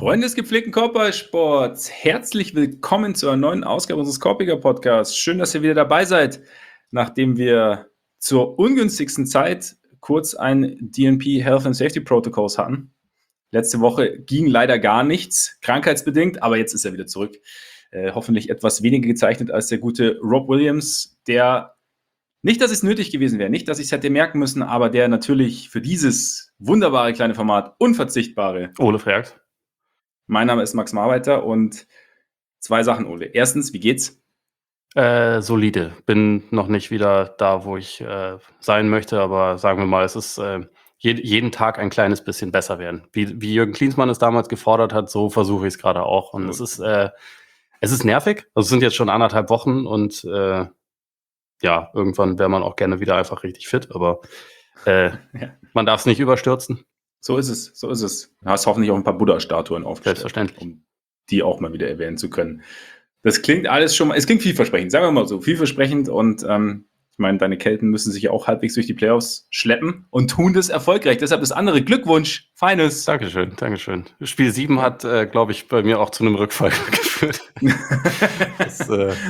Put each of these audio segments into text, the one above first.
Freunde des gepflegten Korbballsports, herzlich willkommen zu einer neuen Ausgabe unseres Korbiger Podcasts. Schön, dass ihr wieder dabei seid, nachdem wir zur ungünstigsten Zeit kurz ein DNP Health and Safety Protocols hatten. Letzte Woche ging leider gar nichts, krankheitsbedingt, aber jetzt ist er wieder zurück. Hoffentlich etwas weniger gezeichnet als der gute Rob Williams, der nicht, dass es nötig gewesen wäre, nicht, dass ich es hätte merken müssen, aber der natürlich für dieses wunderbare kleine Format unverzichtbare Ole fragt. Mein Name ist Max Marbeiter und zwei Sachen, Ole. Erstens, wie geht's? Solide. Bin noch nicht wieder da, wo ich sein möchte, aber sagen wir mal, es ist jeden Tag ein kleines bisschen besser werden. Wie Jürgen Klinsmann es damals gefordert hat, so versuche ich es gerade auch. Und es ist nervig. Also es sind jetzt schon 1,5 Wochen und ja, irgendwann wäre man auch gerne wieder einfach richtig fit, aber man darf es nicht überstürzen. So ist es. Du hast hoffentlich auch ein paar Buddha-Statuen aufgestellt. Selbstverständlich. Um die auch mal wieder erwähnen zu können. Das klingt alles schon mal, es klingt vielversprechend, sagen wir mal so, vielversprechend und ich meine, deine Kelten müssen sich ja auch halbwegs durch die Playoffs schleppen und tun das erfolgreich. Deshalb das andere Glückwunsch, Finals. Dankeschön. Spiel 7 hat, glaube ich, bei mir auch zu einem Rückfall geführt. Das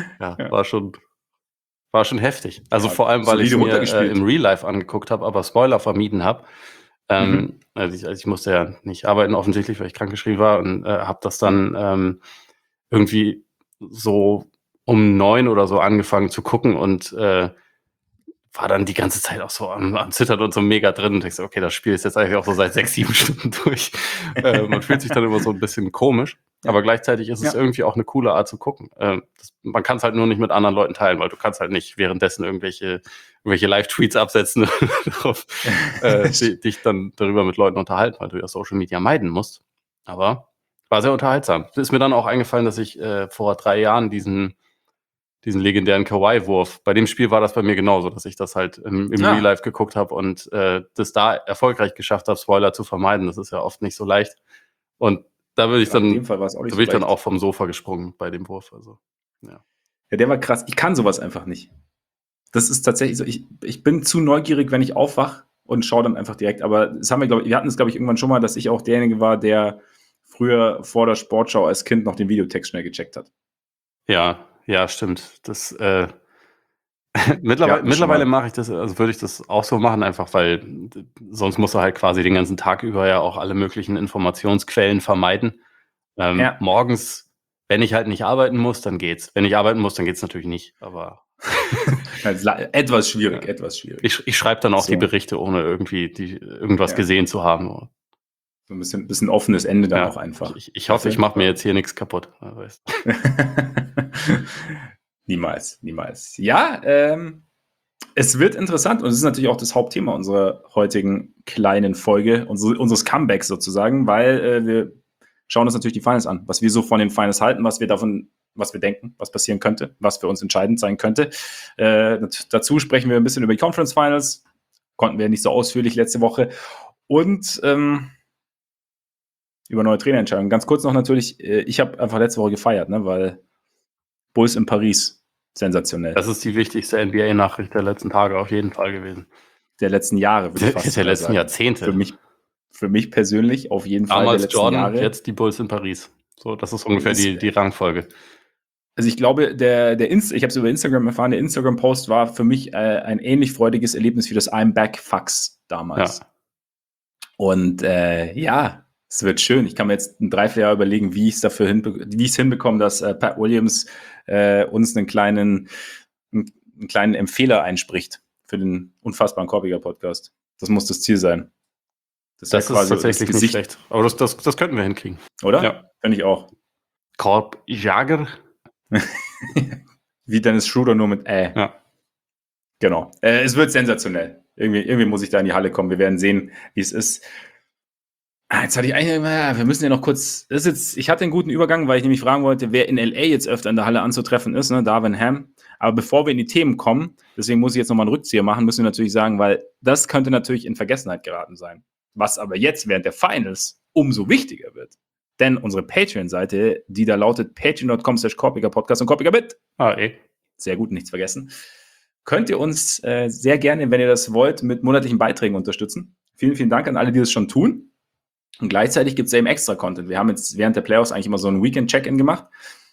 war schon heftig. Also vor allem, weil ich es mir im Real Life angeguckt habe, aber Spoiler vermieden habe. Also ich musste ja nicht arbeiten, offensichtlich, weil ich krankgeschrieben war und habe das dann irgendwie so um 9 oder so angefangen zu gucken und war dann die ganze Zeit auch so am Zittern und so mega drin und ich so, okay, das Spiel ist jetzt eigentlich auch so seit 6-7 Stunden durch. Man fühlt sich dann immer so ein bisschen komisch, aber gleichzeitig ist es irgendwie auch eine coole Art zu gucken. Man kann es halt nur nicht mit anderen Leuten teilen, weil du kannst halt nicht währenddessen irgendwelche Live-Tweets absetzen darauf, dich dann darüber mit Leuten unterhalten, weil du ja Social Media meiden musst. Aber war sehr unterhaltsam. Ist mir dann auch eingefallen, dass ich vor 3 Jahren diesen legendären Kawhi-Wurf, bei dem Spiel war das bei mir genauso, dass ich das halt im Real Life geguckt habe und das da erfolgreich geschafft habe, Spoiler zu vermeiden. Das ist ja oft nicht so leicht. Und da bin ich dann auch vom Sofa gesprungen bei dem Wurf. Also, ja, der war krass. Ich kann sowas einfach nicht. Das ist tatsächlich so, ich bin zu neugierig, wenn ich aufwache und schaue dann einfach direkt. Aber wir hatten es, glaube ich, irgendwann schon mal, dass ich auch derjenige war, der früher vor der Sportschau als Kind noch den Videotext schnell gecheckt hat. Ja, stimmt. Das mittlerweile mache ich das, also würde ich das auch so machen, einfach weil sonst musst du halt quasi den ganzen Tag über ja auch alle möglichen Informationsquellen vermeiden. Morgens, wenn ich halt nicht arbeiten muss, dann geht's. Wenn ich arbeiten muss, dann geht's natürlich nicht, aber etwas schwierig. Ich schreibe dann auch die Berichte, ohne irgendwie irgendwas gesehen zu haben. So ein bisschen offenes Ende dann auch einfach. Ich hoffe, ich mache mir jetzt hier nichts kaputt. Niemals. Ja, es wird interessant und es ist natürlich auch das Hauptthema unserer heutigen kleinen Folge, unseres Comebacks sozusagen, weil wir schauen uns natürlich die Finals an, was wir so von den Finals halten, was wir denken, was passieren könnte, was für uns entscheidend sein könnte. Dazu sprechen wir ein bisschen über die Conference Finals, konnten wir nicht so ausführlich letzte Woche und über neue Trainerentscheidungen. Ganz kurz noch natürlich, ich habe einfach letzte Woche gefeiert, ne, weil Bulls in Paris, sensationell. Das ist die wichtigste NBA-Nachricht der letzten Tage auf jeden Fall gewesen. Der letzten Jahre, würde ich fast sagen. Der letzten Jahrzehnte. Für mich persönlich auf jeden Fall der letzten Jordan, Jahre. Jetzt die Bulls in Paris. So, das ist ungefähr die Rangfolge. Also ich glaube, ich habe es über Instagram erfahren, der Instagram-Post war für mich ein ähnlich freudiges Erlebnis wie das I'm Back-Fax damals. Ja. Und es wird schön. Ich kann mir jetzt ein 3-4 Jahre überlegen, wie ich es hinbekomme, dass Pat Williams uns einen kleinen Empfehler einspricht für den unfassbaren Korbiger Podcast. Das muss das Ziel sein. Das ist tatsächlich nicht schlecht. Aber das könnten wir hinkriegen. Oder? Ja. Finde ich auch. Korbjager. Wie Dennis Schroeder, nur mit Ja. Genau. Es wird sensationell. Irgendwie muss ich da in die Halle kommen. Wir werden sehen, wie es ist. Jetzt hatte ich wir müssen ja noch kurz, ich hatte einen guten Übergang, weil ich nämlich fragen wollte, wer in LA jetzt öfter in der Halle anzutreffen ist, ne, Darvin Ham. Aber bevor wir in die Themen kommen, deswegen muss ich jetzt nochmal einen Rückzieher machen, müssen wir natürlich sagen, weil das könnte natürlich in Vergessenheit geraten sein. Was aber jetzt während der Finals umso wichtiger wird. Denn unsere Patreon-Seite, die da lautet patreon.com/korbigerpodcast und korbigarbit. Sehr gut, nichts vergessen. Könnt ihr uns sehr gerne, wenn ihr das wollt, mit monatlichen Beiträgen unterstützen. Vielen, vielen Dank an alle, die das schon tun. Und gleichzeitig gibt es eben extra Content. Wir haben jetzt während der Playoffs eigentlich immer so ein Weekend-Check-In gemacht.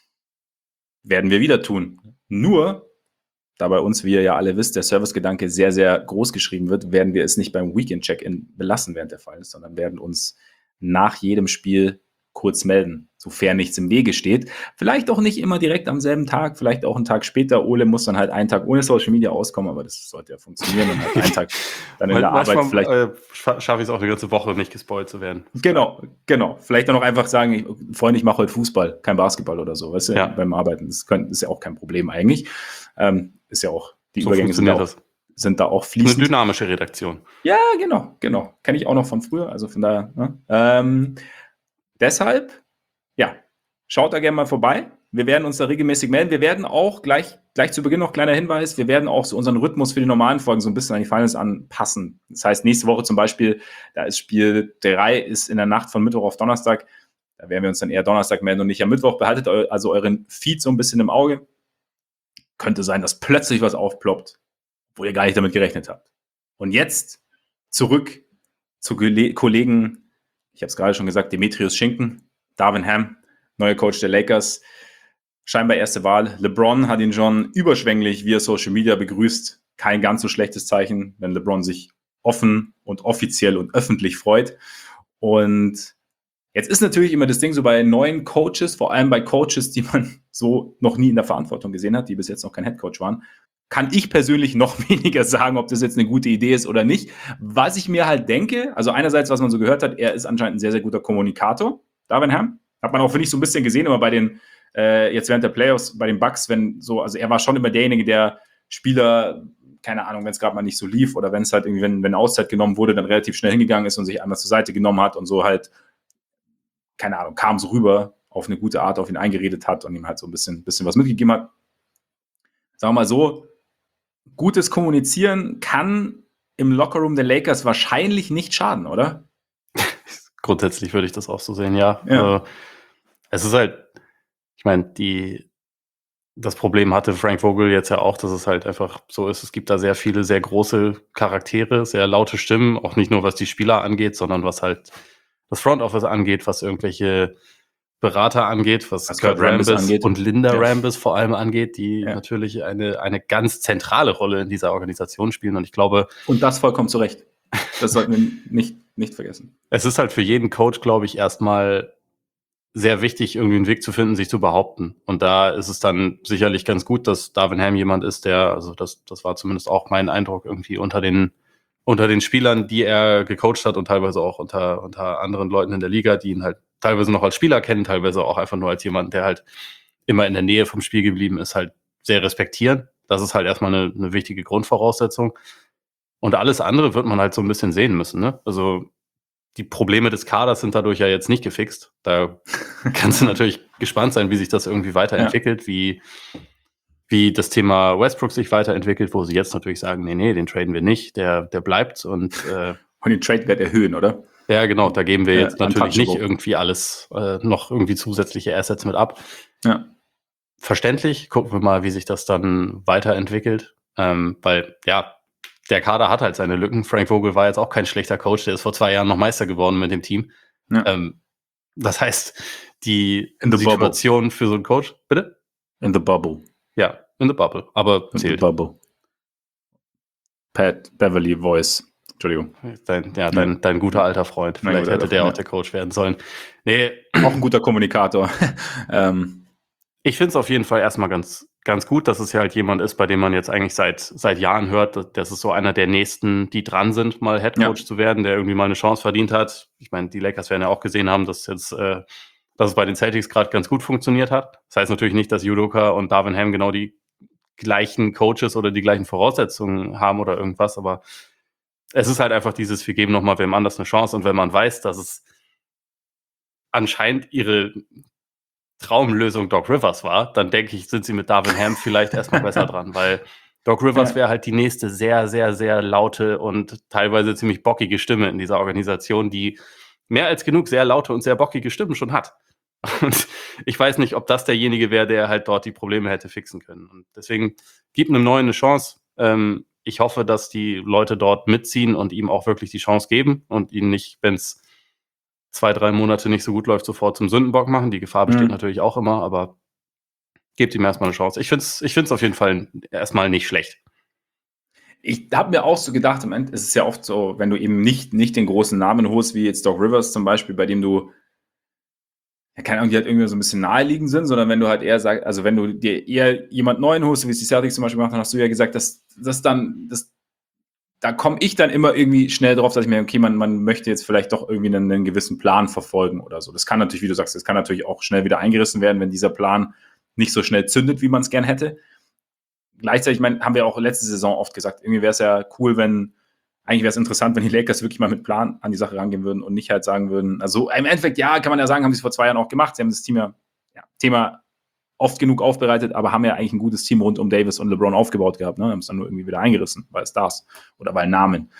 Werden wir wieder tun. Nur, da bei uns, wie ihr ja alle wisst, der Servicegedanke sehr, sehr groß geschrieben wird, werden wir es nicht beim Weekend-Check-In belassen, während der Fall ist, sondern werden uns nach jedem Spiel kurz melden, sofern nichts im Wege steht. Vielleicht auch nicht immer direkt am selben Tag, vielleicht auch einen Tag später. Ole muss dann halt einen Tag ohne Social Media auskommen, aber das sollte ja funktionieren. Und halt einen Tag dann in der Arbeit vielleicht. Schaffe ich es auch eine ganze Woche, nicht gespoilt zu werden. Genau. Vielleicht dann auch einfach sagen, Freunde, ich mache heute Fußball, kein Basketball oder so, weißt du, Ja. beim Arbeiten. Das ist ja auch kein Problem eigentlich. Ist ja auch, die So Übergänge sind da auch fließend. Eine dynamische Redaktion. Ja, genau. Kenne ich auch noch von früher, also von daher. Ne? Deshalb, ja, schaut da gerne mal vorbei. Wir werden uns da regelmäßig melden. Wir werden auch gleich zu Beginn noch kleiner Hinweis, wir werden auch so unseren Rhythmus für die normalen Folgen so ein bisschen an die Finals anpassen. Das heißt, nächste Woche zum Beispiel, da ist Spiel 3, ist in der Nacht von Mittwoch auf Donnerstag. Da werden wir uns dann eher Donnerstag melden und nicht am Mittwoch. Behaltet also euren Feed so ein bisschen im Auge. Könnte sein, dass plötzlich was aufploppt, wo ihr gar nicht damit gerechnet habt. Und jetzt zurück zu Kollegen, ich habe es gerade schon gesagt, Demetrius Schinken, Darvin Ham, neuer Coach der Lakers, scheinbar erste Wahl. LeBron hat ihn schon überschwänglich via Social Media begrüßt. Kein ganz so schlechtes Zeichen, wenn LeBron sich offen und offiziell und öffentlich freut. Und jetzt ist natürlich immer das Ding so bei neuen Coaches, vor allem bei Coaches, die man so noch nie in der Verantwortung gesehen hat, die bis jetzt noch kein Headcoach waren, kann ich persönlich noch weniger sagen, ob das jetzt eine gute Idee ist oder nicht. Was ich mir halt denke, also einerseits, was man so gehört hat, er ist anscheinend ein sehr, sehr guter Kommunikator, Darvin Ham. Hat man auch, finde ich, so ein bisschen gesehen, immer bei den, jetzt während der Playoffs, bei den Bucks, also er war schon immer derjenige, der Spieler, keine Ahnung, wenn es gerade mal nicht so lief oder wenn es halt irgendwie, wenn Auszeit genommen wurde, dann relativ schnell hingegangen ist und sich einmal zur Seite genommen hat und so halt, keine Ahnung, kam so rüber, auf eine gute Art auf ihn eingeredet hat und ihm halt so ein bisschen was mitgegeben hat. Sagen wir mal so, gutes Kommunizieren kann im Lockerroom der Lakers wahrscheinlich nicht schaden, oder? Grundsätzlich würde ich das auch so sehen, ja. Es ist halt, ich meine, das Problem hatte Frank Vogel jetzt ja auch, dass es halt einfach so ist, es gibt da sehr viele, sehr große Charaktere, sehr laute Stimmen, auch nicht nur was die Spieler angeht, sondern was halt das Front Office angeht, was irgendwelche Berater angeht, was Kurt Rambis angeht und Linda Rambis vor allem angeht, die natürlich eine ganz zentrale Rolle in dieser Organisation spielen. Und ich glaube... Und das vollkommen zu Recht. Das sollten wir nicht vergessen. Es ist halt für jeden Coach, glaube ich, erstmal sehr wichtig, irgendwie einen Weg zu finden, sich zu behaupten. Und da ist es dann sicherlich ganz gut, dass Darvin Ham jemand ist, der, also das war zumindest auch mein Eindruck, irgendwie unter den Spielern, die er gecoacht hat und teilweise auch unter anderen Leuten in der Liga, die ihn halt teilweise noch als Spieler kennen, teilweise auch einfach nur als jemand, der halt immer in der Nähe vom Spiel geblieben ist, halt sehr respektieren. Das ist halt erstmal eine wichtige Grundvoraussetzung. Und alles andere wird man halt so ein bisschen sehen müssen, ne? Also die Probleme des Kaders sind dadurch ja jetzt nicht gefixt. Da kannst du natürlich gespannt sein, wie sich das irgendwie weiterentwickelt, wie das Thema Westbrook sich weiterentwickelt, wo sie jetzt natürlich sagen, nee, den traden wir nicht, der bleibt und den Trade-Wert erhöhen, oder? Ja, genau, da geben wir jetzt natürlich nicht irgendwie alles, noch irgendwie zusätzliche Assets mit ab. Ja. Verständlich, gucken wir mal, wie sich das dann weiterentwickelt, weil, ja, der Kader hat halt seine Lücken. Frank Vogel war jetzt auch kein schlechter Coach, der ist vor 2 Jahren noch Meister geworden mit dem Team. Ja. Das heißt, die Situation bubble für so einen Coach, bitte? In the bubble. Ja, in the bubble, aber zählt. In the bubble. Pat Beverly Voice. Entschuldigung. Dein guter alter Freund. Vielleicht hätte der auch der Coach werden sollen. Nee. Auch ein guter Kommunikator. Ich finde es auf jeden Fall erstmal ganz gut, dass es ja halt jemand ist, bei dem man jetzt eigentlich seit Jahren hört, das ist so einer der Nächsten, die dran sind, mal Headcoach zu werden, der irgendwie mal eine Chance verdient hat. Ich meine, die Lakers werden ja auch gesehen haben, dass es bei den Celtics gerade ganz gut funktioniert hat. Das heißt natürlich nicht, dass Udoka und Darvin Ham genau die gleichen Coaches oder die gleichen Voraussetzungen haben oder irgendwas, aber es ist halt einfach dieses, wir geben nochmal wem anders eine Chance, und wenn man weiß, dass es anscheinend ihre Traumlösung Doc Rivers war, dann denke ich, sind sie mit Darvin Ham vielleicht erstmal besser dran, weil Doc Rivers wäre halt die nächste sehr, sehr, sehr laute und teilweise ziemlich bockige Stimme in dieser Organisation, die mehr als genug sehr laute und sehr bockige Stimmen schon hat. Und ich weiß nicht, ob das derjenige wäre, der halt dort die Probleme hätte fixen können. Und deswegen gibt einem Neuen eine Chance. Ich hoffe, dass die Leute dort mitziehen und ihm auch wirklich die Chance geben und ihn nicht, wenn es 2-3 Monate nicht so gut läuft, sofort zum Sündenbock machen. Die Gefahr besteht natürlich auch immer, aber gebt ihm erstmal eine Chance. Ich find's auf jeden Fall erstmal nicht schlecht. Ich habe mir auch so gedacht, im Endeffekt ist es ja oft so, wenn du eben nicht den großen Namen holst, wie jetzt Doc Rivers zum Beispiel, bei dem du, ja, keine Ahnung, die halt irgendwie so ein bisschen naheliegend sind, sondern wenn du halt eher sagst, also wenn du dir eher jemand Neuen holst, wie es die Celtics zum Beispiel gemacht haben, hast du ja gesagt, da komme ich dann immer irgendwie schnell drauf, dass ich mir, okay, man möchte jetzt vielleicht doch irgendwie einen gewissen Plan verfolgen oder so. Das kann natürlich, wie du sagst, das kann natürlich auch schnell wieder eingerissen werden, wenn dieser Plan nicht so schnell zündet, wie man es gern hätte. Gleichzeitig, ich meine, haben wir auch letzte Saison oft gesagt, irgendwie wäre es ja cool, eigentlich wäre es interessant, wenn die Lakers wirklich mal mit Plan an die Sache rangehen würden und nicht halt sagen würden, also im Endeffekt, ja, kann man ja sagen, haben sie es vor 2 Jahren auch gemacht, sie haben das Thema oft genug aufbereitet, aber haben ja eigentlich ein gutes Team rund um Davis und LeBron aufgebaut gehabt, ne? Haben es dann nur irgendwie wieder eingerissen, weil Stars oder weil Namen.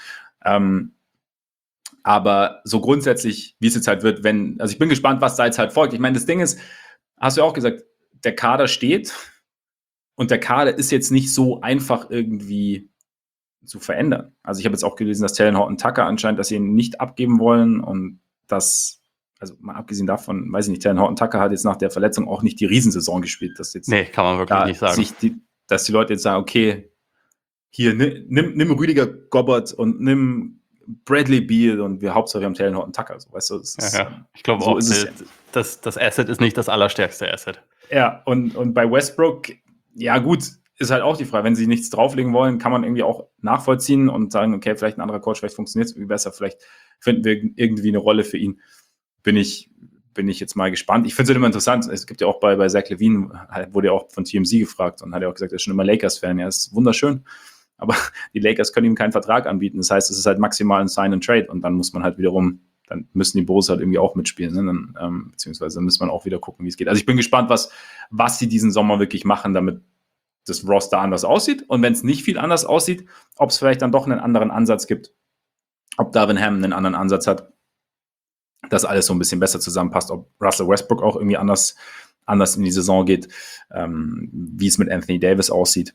Aber so grundsätzlich, wie es jetzt halt wird, also ich bin gespannt, was da jetzt halt folgt. Ich meine, das Ding ist, hast du ja auch gesagt, der Kader steht und der Kader ist jetzt nicht so einfach irgendwie zu verändern. Also ich habe jetzt auch gelesen, dass Talen Horton-Tucker anscheinend, dass sie ihn nicht abgeben wollen und dass, also mal abgesehen davon, weiß ich nicht, Talen Horton-Tucker hat jetzt nach der Verletzung auch nicht die Riesensaison gespielt. Dass jetzt kann man wirklich nicht sagen. Dass die Leute jetzt sagen, okay, hier, nimm Rüdiger Gobbert und nimm Bradley Beal und Hauptsache wir haben Talen Horton-Tucker. So, weißt du, ich glaube so auch, das Asset ist nicht das allerstärkste Asset. Ja, und bei Westbrook, ja gut, ist halt auch die Frage, wenn sie nichts drauflegen wollen, kann man irgendwie auch nachvollziehen und sagen, okay, vielleicht ein anderer Coach, vielleicht funktioniert es irgendwie besser, vielleicht finden wir irgendwie eine Rolle für ihn. Bin ich jetzt mal gespannt. Ich finde es halt immer interessant, es gibt ja auch bei Zach LaVine, wurde ja auch von TMZ gefragt und hat ja auch gesagt, er ist schon immer Lakers-Fan, ja, ist wunderschön, aber die Lakers können ihm keinen Vertrag anbieten, das heißt, es ist halt maximal ein Sign and Trade und dann muss man halt wiederum, dann müssen die Bulls halt irgendwie auch mitspielen, ne? Dann, beziehungsweise dann muss man auch wieder gucken, wie es geht. Also ich bin gespannt, was sie diesen Sommer wirklich machen, damit das Roster anders aussieht und wenn es nicht viel anders aussieht, ob es vielleicht dann doch einen anderen Ansatz gibt, ob Darvin Ham einen anderen Ansatz hat, dass alles so ein bisschen besser zusammenpasst, ob Russell Westbrook auch irgendwie anders in die Saison geht, wie es mit Anthony Davis aussieht.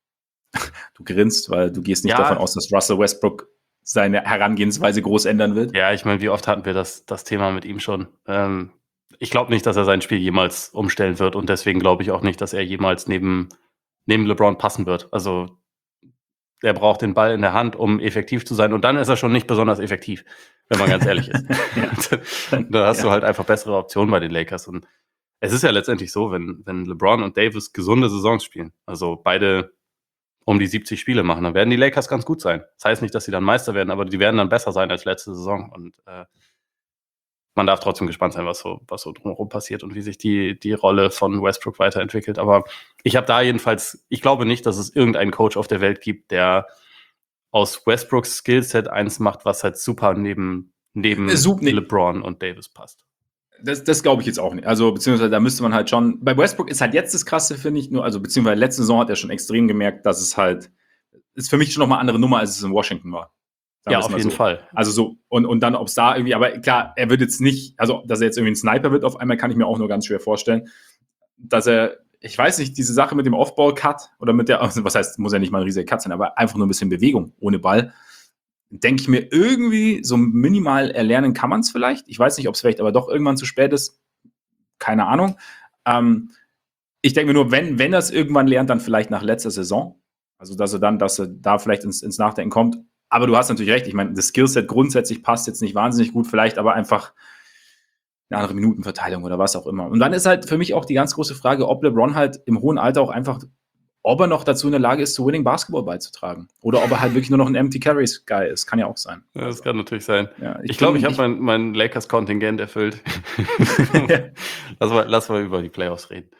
Du grinst, weil du gehst nicht davon aus, dass Russell Westbrook seine Herangehensweise groß ändern wird. Ja, ich meine, wie oft hatten wir das Thema mit ihm schon? Ich glaube nicht, dass er sein Spiel jemals umstellen wird und deswegen glaube ich auch nicht, dass er jemals neben LeBron passen wird. Also er braucht den Ball in der Hand, um effektiv zu sein und dann ist er schon nicht besonders effektiv, wenn man ganz ehrlich ist. Da hast du halt einfach bessere Optionen bei den Lakers und es ist ja letztendlich so, wenn LeBron und Davis gesunde Saisons spielen, also beide um die 70 Spiele machen, dann werden die Lakers ganz gut sein. Das heißt nicht, dass sie dann Meister werden, aber die werden dann besser sein als letzte Saison und man darf trotzdem gespannt sein, was so drumherum passiert und wie sich die Rolle von Westbrook weiterentwickelt. Aber ich habe da jedenfalls, ich glaube nicht, dass es irgendeinen Coach auf der Welt gibt, der aus Westbrooks Skillset eins macht, was halt super neben LeBron und Davis passt. Das glaube ich jetzt auch nicht. Also, beziehungsweise da müsste man halt schon. Bei Westbrook ist halt jetzt das Krasse, finde ich, beziehungsweise letzte Saison hat er schon extrem gemerkt, dass es halt, ist für mich schon nochmal eine andere Nummer, als es in Washington war. Ja, auf jeden Fall. Also so, und dann, ob es da irgendwie, aber klar, er wird jetzt nicht, also, dass er jetzt irgendwie ein Sniper wird, auf einmal kann ich mir auch nur ganz schwer vorstellen, dass er, ich weiß nicht, diese Sache mit dem Off-Ball-Cut oder mit der, was heißt, muss ja nicht mal ein riesiger Cut sein, aber einfach nur ein bisschen Bewegung ohne Ball, denke ich mir irgendwie, so minimal erlernen kann man es vielleicht. Ich weiß nicht, ob es vielleicht aber doch irgendwann zu spät ist. Keine Ahnung. Ich denke mir nur, wenn er es irgendwann lernt, dann vielleicht nach letzter Saison. Also, dass er da vielleicht ins Nachdenken kommt. Aber du hast natürlich recht. Ich meine, das Skillset grundsätzlich passt jetzt nicht wahnsinnig gut, vielleicht aber einfach eine andere Minutenverteilung oder was auch immer. Und dann ist halt für mich auch die ganz große Frage, ob LeBron halt im hohen Alter auch einfach, ob er noch dazu in der Lage ist, zu Winning Basketball beizutragen. Oder ob er halt wirklich nur noch ein Empty Carries Guy ist. Kann ja auch sein. Ja, das kann natürlich sein. Ja, ich glaube, ich habe mein Lakers-Kontingent erfüllt. Lass mal über die Playoffs reden.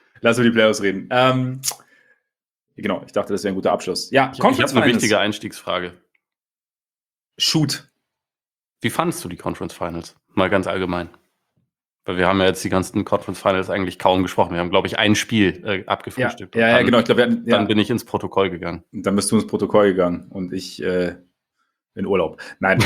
Genau, ich dachte, das wäre ein guter Abschluss. Ja, ich habe eine wichtige Einstiegsfrage. Shoot. Wie fandest du die Conference Finals? Mal ganz allgemein. Weil wir haben ja jetzt die ganzen Conference Finals eigentlich kaum gesprochen. Wir haben, glaube ich, ein Spiel abgefrühstückt. Ja, genau. Dann bin ich ins Protokoll gegangen. Dann bist du ins Protokoll gegangen und ich in Urlaub. Nein.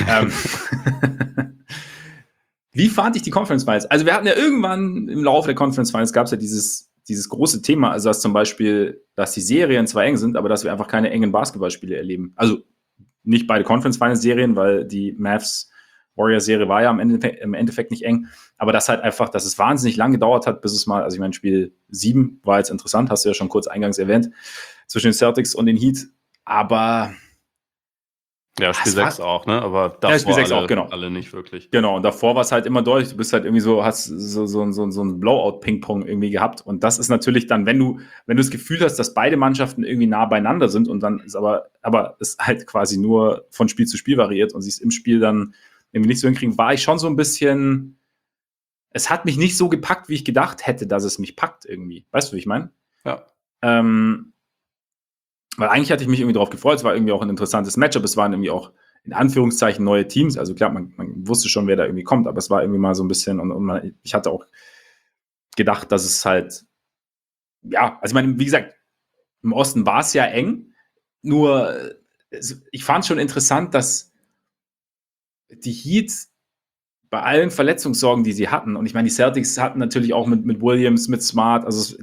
Wie fand ich die Conference Finals? Also wir hatten ja irgendwann im Laufe der Conference Finals gab es ja dieses große Thema, also dass zum Beispiel, dass die Serien zwar eng sind, aber dass wir einfach keine engen Basketballspiele erleben. Also nicht beide Conference Finals Serien, weil die Mavs Warriors-Serie war ja im Endeffekt nicht eng, aber das halt einfach, dass es wahnsinnig lang gedauert hat, bis es mal, also ich meine, Spiel 7 war jetzt interessant, hast du ja schon kurz eingangs erwähnt, zwischen den Celtics und den Heat, aber ja, Spiel 6 auch, ne? Aber davor Spiel 6 auch, genau. Alle nicht wirklich. Genau, und davor war es halt immer deutlich, du bist halt irgendwie so, hast so ein Blowout-Ping-Pong irgendwie gehabt. Und das ist natürlich dann, wenn du das Gefühl hast, dass beide Mannschaften irgendwie nah beieinander sind und dann ist aber es halt quasi nur von Spiel zu Spiel variiert und sie es im Spiel dann irgendwie nicht so hinkriegen, war ich schon so ein bisschen, es hat mich nicht so gepackt, wie ich gedacht hätte, dass es mich packt irgendwie. Weißt du, wie ich meine? Ja. Weil eigentlich hatte ich mich irgendwie darauf gefreut, es war irgendwie auch ein interessantes Matchup, es waren irgendwie auch in Anführungszeichen neue Teams, also klar, man wusste schon, wer da irgendwie kommt, aber es war irgendwie mal so ein bisschen, und ich hatte auch gedacht, dass es halt, ja, also ich meine, wie gesagt, im Osten war es ja eng, nur ich fand es schon interessant, dass die Heat bei allen Verletzungssorgen, die sie hatten, und ich meine, die Celtics hatten natürlich auch mit Williams, mit Smart, also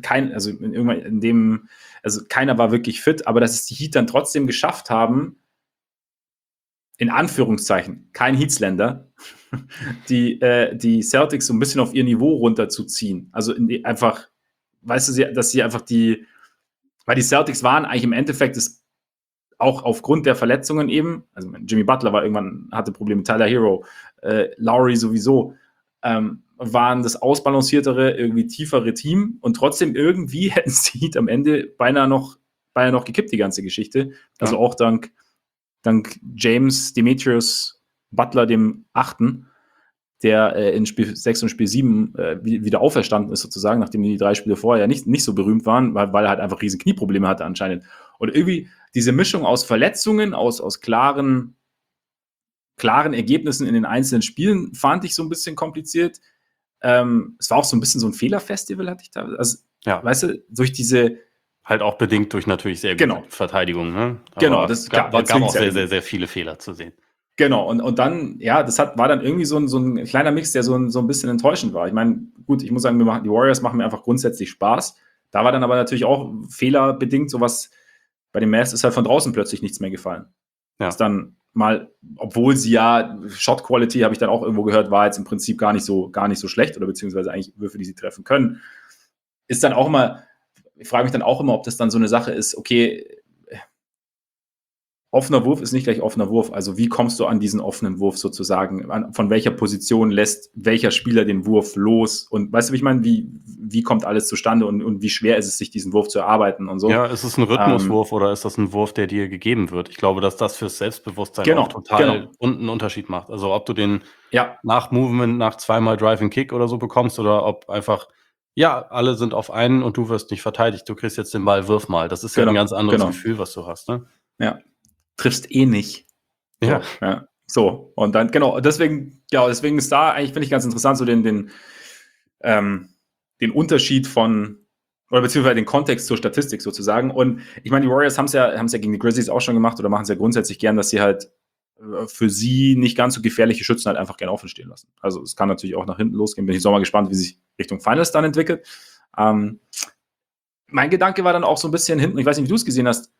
keiner war wirklich fit, aber dass es die Heat dann trotzdem geschafft haben, in Anführungszeichen, kein Heatsländer, die Celtics so ein bisschen auf ihr Niveau runterzuziehen. Also einfach, weißt du, dass sie einfach weil die Celtics waren eigentlich im Endeffekt auch aufgrund der Verletzungen eben, also Jimmy Butler hatte Probleme mit Tyler Hero, Lowry sowieso, waren das ausbalanciertere, irgendwie tiefere Team und trotzdem irgendwie hätten sie Heat am Ende beinahe noch gekippt, die ganze Geschichte. Also auch dank James Demetrius Butler, dem 8., der in Spiel 6 und Spiel 7 wieder auferstanden ist sozusagen, nachdem die 3 Spiele vorher nicht so berühmt waren, weil er halt einfach riesen Knieprobleme hatte anscheinend. Und irgendwie diese Mischung aus Verletzungen, aus klaren Ergebnissen in den einzelnen Spielen fand ich so ein bisschen kompliziert. Es war auch so ein bisschen so ein Fehlerfestival, hatte ich da. Also, weißt du, durch diese halt auch bedingt durch natürlich sehr gute Verteidigung, ne? Aber genau, das gab auch sehr, sehr, sehr viele Fehler zu sehen. Genau, und dann, ja, war dann irgendwie so ein kleiner Mix, der so ein bisschen enttäuschend war. Ich meine, gut, ich muss sagen, die Warriors machen mir einfach grundsätzlich Spaß. Da war dann aber natürlich auch fehlerbedingt sowas, bei den Mavs ist halt von draußen plötzlich nichts mehr gefallen. Ja. Ist dann mal, obwohl sie ja, Shot Quality, habe ich dann auch irgendwo gehört, war jetzt im Prinzip gar nicht so schlecht oder beziehungsweise eigentlich Würfe, die sie treffen können. Ist dann auch immer, ich frage mich dann auch immer, ob das dann so eine Sache ist, okay, offener Wurf ist nicht gleich offener Wurf. Also wie kommst du an diesen offenen Wurf sozusagen? Von welcher Position lässt welcher Spieler den Wurf los? Und weißt du, wie ich meine? Wie kommt alles zustande und wie schwer ist es, sich diesen Wurf zu erarbeiten und so? Ja, ist es ein Rhythmuswurf oder ist das ein Wurf, der dir gegeben wird? Ich glaube, dass das fürs Selbstbewusstsein auch total einen Unterschied macht. Also ob du den nach Movement, nach zweimal Drive and Kick oder so bekommst oder ob einfach, alle sind auf einen und du wirst nicht verteidigt. Du kriegst jetzt den Ball, wirf mal. Das ist ja ein ganz anderes Gefühl, was du hast, ne? Ja. Triffst nicht. Ja. So, und dann, deswegen ist da eigentlich, finde ich, ganz interessant, so den Unterschied oder beziehungsweise den Kontext zur Statistik sozusagen. Und ich meine, die Warriors haben es ja gegen die Grizzlies auch schon gemacht oder machen es ja grundsätzlich gern, dass sie halt für sie nicht ganz so gefährliche Schützen halt einfach gerne offen stehen lassen. Also es kann natürlich auch nach hinten losgehen. Bin ich so mal gespannt, wie sich Richtung Finals dann entwickelt. Mein Gedanke war dann auch so ein bisschen hinten, ich weiß nicht, wie du es gesehen hast,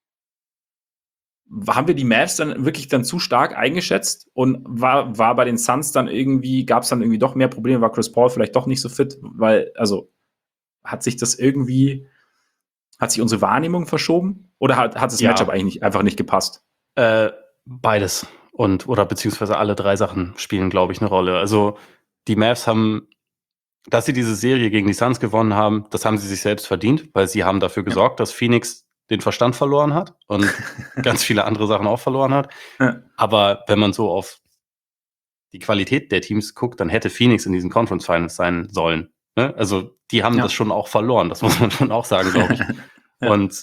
haben wir die Mavs dann wirklich zu stark eingeschätzt und war bei den Suns dann irgendwie, gab es dann irgendwie doch mehr Probleme, war Chris Paul vielleicht doch nicht so fit, weil, also hat sich unsere Wahrnehmung verschoben oder hat das Matchup eigentlich einfach nicht gepasst? Beides oder beziehungsweise alle 3 Sachen spielen, glaube ich, eine Rolle. Also die Mavs haben, dass sie diese Serie gegen die Suns gewonnen haben, das haben sie sich selbst verdient, weil sie haben dafür gesorgt, dass Phoenix den Verstand verloren hat und ganz viele andere Sachen auch verloren hat. Ja. Aber wenn man so auf die Qualität der Teams guckt, dann hätte Phoenix in diesen Conference Finals sein sollen. Ne? Also die haben das schon auch verloren, das muss man schon auch sagen, glaube ich. Ja. Und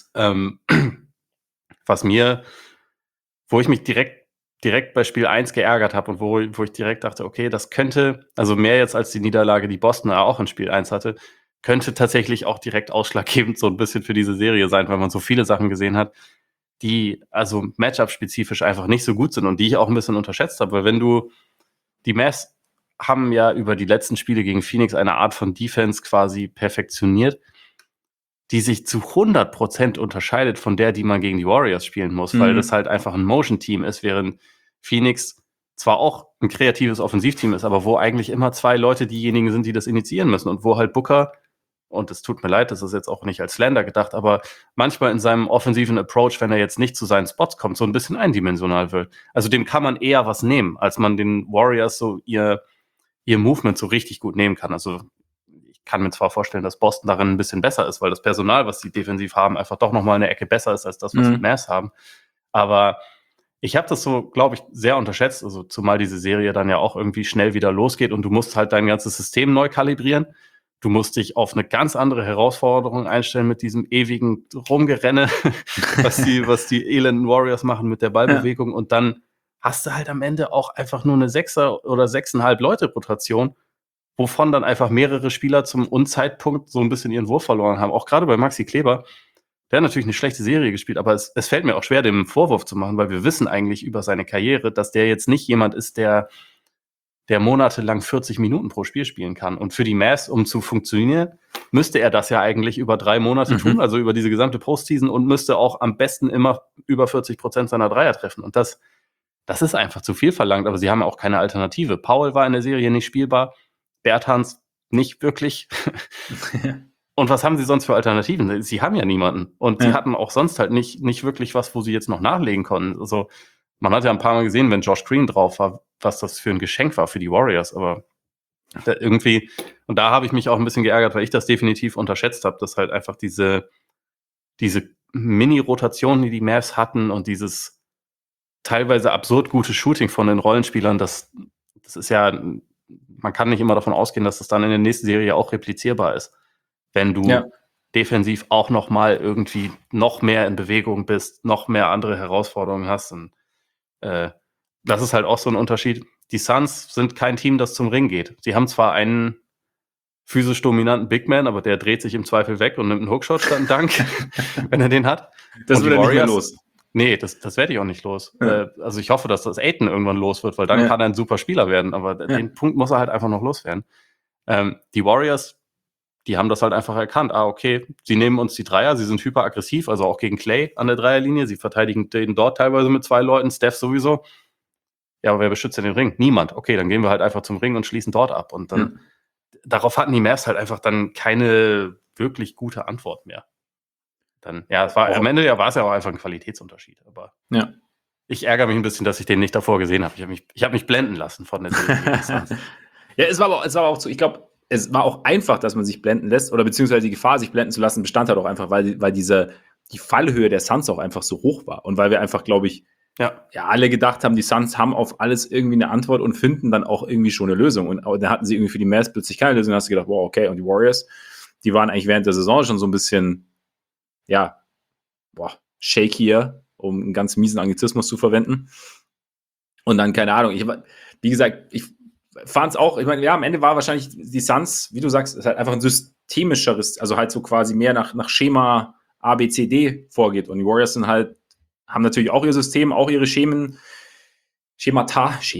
wo ich mich direkt bei Spiel 1 geärgert habe und wo ich direkt dachte, okay, das könnte, also mehr jetzt als die Niederlage, die Boston auch in Spiel 1 hatte, könnte tatsächlich auch direkt ausschlaggebend so ein bisschen für diese Serie sein, weil man so viele Sachen gesehen hat, die also Matchup-spezifisch einfach nicht so gut sind und die ich auch ein bisschen unterschätzt habe, weil die Mavs haben ja über die letzten Spiele gegen Phoenix eine Art von Defense quasi perfektioniert, die sich zu 100% unterscheidet von der, die man gegen die Warriors spielen muss, weil das halt einfach ein Motion-Team ist, während Phoenix zwar auch ein kreatives Offensivteam ist, aber wo eigentlich immer 2 Leute diejenigen sind, die das initiieren müssen und wo halt Booker, und es tut mir leid, das ist jetzt auch nicht als Slander gedacht, aber manchmal in seinem offensiven Approach, wenn er jetzt nicht zu seinen Spots kommt, so ein bisschen eindimensional wird. Also dem kann man eher was nehmen, als man den Warriors so ihr Movement so richtig gut nehmen kann. Also ich kann mir zwar vorstellen, dass Boston darin ein bisschen besser ist, weil das Personal, was sie defensiv haben, einfach doch nochmal eine Ecke besser ist als das, was die Mavs haben. Aber ich habe das so, glaube ich, sehr unterschätzt, also zumal diese Serie dann ja auch irgendwie schnell wieder losgeht und du musst halt dein ganzes System neu kalibrieren. Du musst dich auf eine ganz andere Herausforderung einstellen mit diesem ewigen Rumgerenne, was die elenden Warriors machen mit der Ballbewegung. Ja. Und dann hast du halt am Ende auch einfach nur eine 6er oder 6,5 Leute Rotation, wovon dann einfach mehrere Spieler zum Unzeitpunkt so ein bisschen ihren Wurf verloren haben. Auch gerade bei Maxi Kleber, der hat natürlich eine schlechte Serie gespielt, aber es fällt mir auch schwer, dem Vorwurf zu machen, weil wir wissen eigentlich über seine Karriere, dass der jetzt nicht jemand ist, der monatelang 40 Minuten pro Spiel spielen kann. Und für die Mavs, um zu funktionieren, müsste er das ja eigentlich über 3 Monate tun, also über diese gesamte Postseason, und müsste auch am besten immer über 40% seiner Dreier treffen. Und das ist einfach zu viel verlangt, aber sie haben ja auch keine Alternative. Powell war in der Serie nicht spielbar, Bertans nicht wirklich. Und was haben sie sonst für Alternativen? Sie haben ja niemanden. Und sie hatten auch sonst halt nicht wirklich was, wo sie jetzt noch nachlegen konnten. Also man hat ja ein paar Mal gesehen, wenn Josh Green drauf war, was das für ein Geschenk war für die Warriors. Aber irgendwie, und da habe ich mich auch ein bisschen geärgert, weil ich das definitiv unterschätzt habe, dass halt einfach diese Mini-Rotation, die Mavs hatten und dieses teilweise absurd gute Shooting von den Rollenspielern, das ist ja, man kann nicht immer davon ausgehen, dass das dann in der nächsten Serie auch replizierbar ist. Wenn du defensiv auch noch mal irgendwie noch mehr in Bewegung bist, noch mehr andere Herausforderungen hast. Und das ist halt auch so ein Unterschied. Die Suns sind kein Team, das zum Ring geht. Sie haben zwar einen physisch dominanten Big Man, aber der dreht sich im Zweifel weg und nimmt einen Hookshot statt einen Dank, wenn er den hat. Das wird nicht mehr los. Nee, das werde ich auch nicht los. Ja. Also ich hoffe, dass das Ayton irgendwann los wird, weil dann kann er ein super Spieler werden. Aber den Punkt muss er halt einfach noch loswerden. Die Warriors, die haben das halt einfach erkannt. Okay, sie nehmen uns die Dreier, sie sind hyperaggressiv, also auch gegen Clay an der Dreierlinie. Sie verteidigen den dort teilweise mit 2 Leuten, Steph sowieso. Ja, aber wer beschützt denn den Ring? Niemand. Okay, dann gehen wir halt einfach zum Ring und schließen dort ab. Und dann, darauf hatten die Mavs halt einfach dann keine wirklich gute Antwort mehr. Dann, am Ende war es ja auch einfach ein Qualitätsunterschied. Aber ich ärgere mich ein bisschen, dass ich den nicht davor gesehen habe. Ich habe mich blenden lassen von der Serie. Ja, es war aber auch so, ich glaube, es war auch einfach, dass man sich blenden lässt, oder beziehungsweise die Gefahr, sich blenden zu lassen, bestand halt auch einfach, weil die Fallhöhe der Suns auch einfach so hoch war. Und weil wir einfach, glaube ich, alle gedacht haben, die Suns haben auf alles irgendwie eine Antwort und finden dann auch irgendwie schon eine Lösung. Und dann hatten sie irgendwie für die Mavs plötzlich keine Lösung. Dann hast du gedacht, wow, okay. Und die Warriors, die waren eigentlich während der Saison schon so ein bisschen, shakier, um einen ganz miesen Anglizismus zu verwenden. Und dann, keine Ahnung, wie gesagt, ich fand es auch, ich meine, am Ende war wahrscheinlich die Suns, wie du sagst, ist halt einfach ein systemischeres, also halt so quasi mehr nach Schema A, B, C, D vorgeht. Und die Warriors haben natürlich auch ihr System, auch ihre Schemata.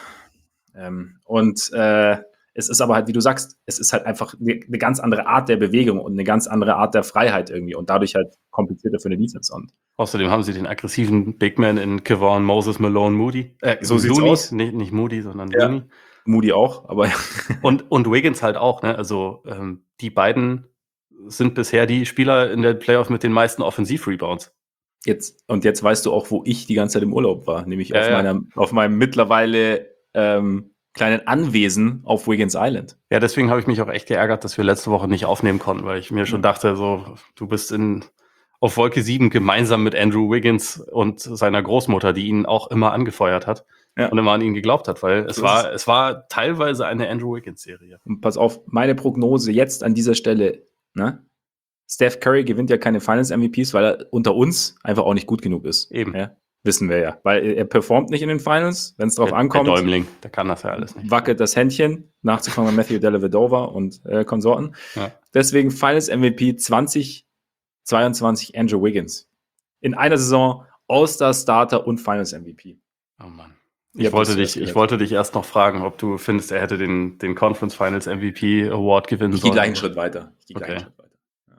Es ist aber halt, wie du sagst, es ist halt einfach eine ganz andere Art der Bewegung und eine ganz andere Art der Freiheit irgendwie und dadurch halt komplizierter für eine Defense. Und außerdem haben sie den aggressiven Big Man in Kevon, Moses, Malone, Moody. So sieht's aus. Nicht Moody, sondern Looney. Moody auch, aber und Wiggins halt auch, ne? Also die beiden sind bisher die Spieler in der Playoff mit den meisten Offensiv-Rebounds. Jetzt weißt du auch, wo ich die ganze Zeit im Urlaub war, nämlich auf meinem mittlerweile kleinen Anwesen auf Wiggins Island. Ja, deswegen habe ich mich auch echt geärgert, dass wir letzte Woche nicht aufnehmen konnten, weil ich mir schon dachte, so, du bist auf Wolke 7 gemeinsam mit Andrew Wiggins und seiner Großmutter, die ihn auch immer angefeuert hat und immer an ihn geglaubt hat, weil es war teilweise eine Andrew Wiggins-Serie. Und pass auf, meine Prognose jetzt an dieser Stelle, ne? Steph Curry gewinnt ja keine Finals-MVPs, weil er unter uns einfach auch nicht gut genug ist. Eben. Ja? Wissen wir ja. Weil er performt nicht in den Finals, wenn es drauf ankommt. Der Däumling, der kann das ja alles nicht. Wackelt das Händchen, nachzukommen bei Matthew Dellavedova und Konsorten. Ja. Deswegen Finals-MVP 2022 Andrew Wiggins. In einer Saison All-Star-Starter und Finals-MVP. Oh Mann. Ich wollte dich erst noch fragen, ob du findest, er hätte den Conference Finals MVP Award gewinnen sollen. Ich gehe gleich einen Schritt weiter.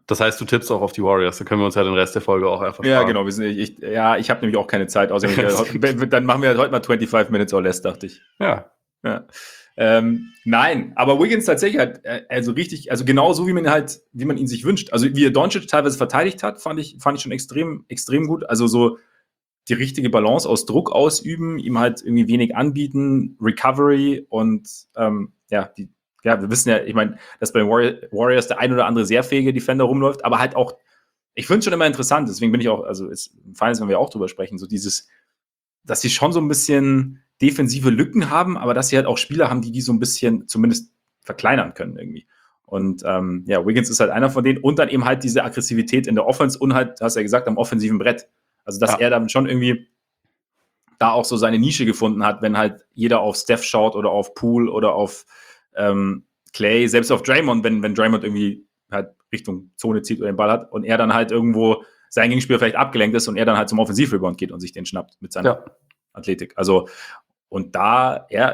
Das heißt, du tippst auch auf die Warriors, da können wir uns ja den Rest der Folge auch einfach Ja, genau. Ich habe nämlich auch keine Zeit. Dann machen wir heute mal 25 Minutes or less, dachte ich. Ja. Nein, aber Wiggins tatsächlich halt, also richtig, also genau so, wie man ihn sich wünscht. Also wie er Doncic teilweise verteidigt hat, fand ich schon extrem, extrem gut. Also so die richtige Balance aus Druck ausüben, ihm halt irgendwie wenig anbieten, Recovery und wir wissen ja, ich meine, dass bei den Warriors der ein oder andere sehr fähige Defender rumläuft, aber halt auch, ich finde es schon immer interessant, deswegen bin ich auch, also im Finals, wenn wir auch drüber sprechen, so dieses, dass sie schon so ein bisschen defensive Lücken haben, aber dass sie halt auch Spieler haben, die so ein bisschen zumindest verkleinern können irgendwie. Und Wiggins ist halt einer von denen und dann eben halt diese Aggressivität in der Offense und halt, hast du ja gesagt, am offensiven Brett. Also, dass er dann schon irgendwie da auch so seine Nische gefunden hat, wenn halt jeder auf Steph schaut oder auf Poole oder auf Clay, selbst auf Draymond, wenn Draymond irgendwie halt Richtung Zone zieht oder den Ball hat und er dann halt irgendwo sein Gegenspieler vielleicht abgelenkt ist und er dann halt zum Offensivrebound geht und sich den schnappt mit seiner Athletik. Also, und da, er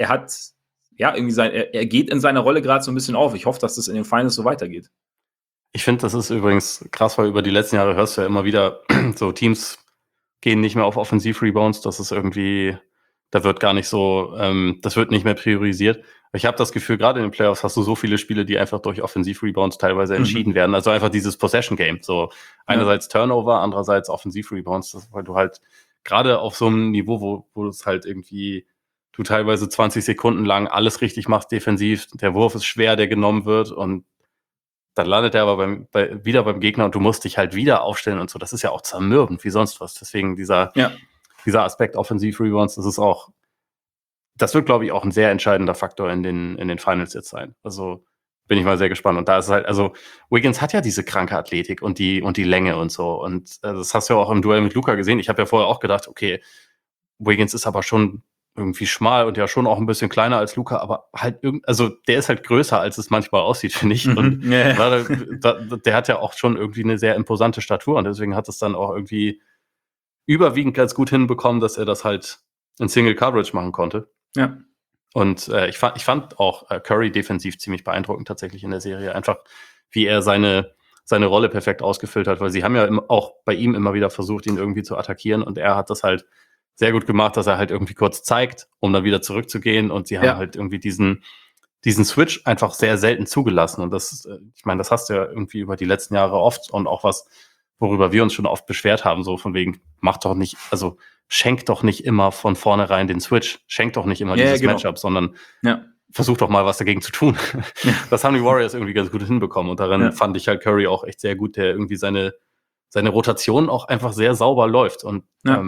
geht in seiner Rolle gerade so ein bisschen auf. Ich hoffe, dass das in den Finals so weitergeht. Ich finde, das ist übrigens krass, weil über die letzten Jahre hörst du ja immer wieder, so Teams gehen nicht mehr auf Offensiv-Rebounds, das ist irgendwie, da wird gar nicht so, das wird nicht mehr priorisiert. Ich habe das Gefühl, gerade in den Playoffs hast du so viele Spiele, die einfach durch Offensiv-Rebounds teilweise entschieden werden. Also einfach dieses Possession-Game. So einerseits Turnover, andererseits Offensiv-Rebounds, weil du halt gerade auf so einem Niveau, wo es halt irgendwie du teilweise 20 Sekunden lang alles richtig machst defensiv, der Wurf ist schwer, der genommen wird und dann landet er aber wieder beim Gegner und du musst dich halt wieder aufstellen und so. Das ist ja auch zermürbend wie sonst was. Deswegen dieser Aspekt Offensiv-Rebounds, das wird, glaube ich, auch ein sehr entscheidender Faktor in den Finals jetzt sein. Also bin ich mal sehr gespannt. Und da ist es halt, also Wiggins hat ja diese kranke Athletik und die Länge und so. Und das hast du ja auch im Duell mit Luka gesehen. Ich habe ja vorher auch gedacht, okay, Wiggins ist aber schon irgendwie schmal und ja schon auch ein bisschen kleiner als Luka, aber halt also der ist halt größer, als es manchmal aussieht, finde ich. Und der hat ja auch schon irgendwie eine sehr imposante Statur und deswegen hat es dann auch irgendwie überwiegend ganz gut hinbekommen, dass er das halt in Single Coverage machen konnte. Ja. Und ich fand auch Curry defensiv ziemlich beeindruckend tatsächlich in der Serie. Einfach, wie er seine Rolle perfekt ausgefüllt hat, weil sie haben ja auch bei ihm immer wieder versucht, ihn irgendwie zu attackieren und er hat das halt sehr gut gemacht, dass er halt irgendwie kurz zeigt, um dann wieder zurückzugehen und sie haben halt irgendwie diesen Switch einfach sehr selten zugelassen und das, ich meine, das hast du ja irgendwie über die letzten Jahre oft und auch was, worüber wir uns schon oft beschwert haben, so von wegen, schenk doch nicht immer von vornherein den Switch, schenk doch nicht immer dieses Matchup, sondern versuch doch mal was dagegen zu tun. Das haben die Warriors irgendwie ganz gut hinbekommen und daran fand ich halt Curry auch echt sehr gut, der irgendwie seine Rotation auch einfach sehr sauber läuft und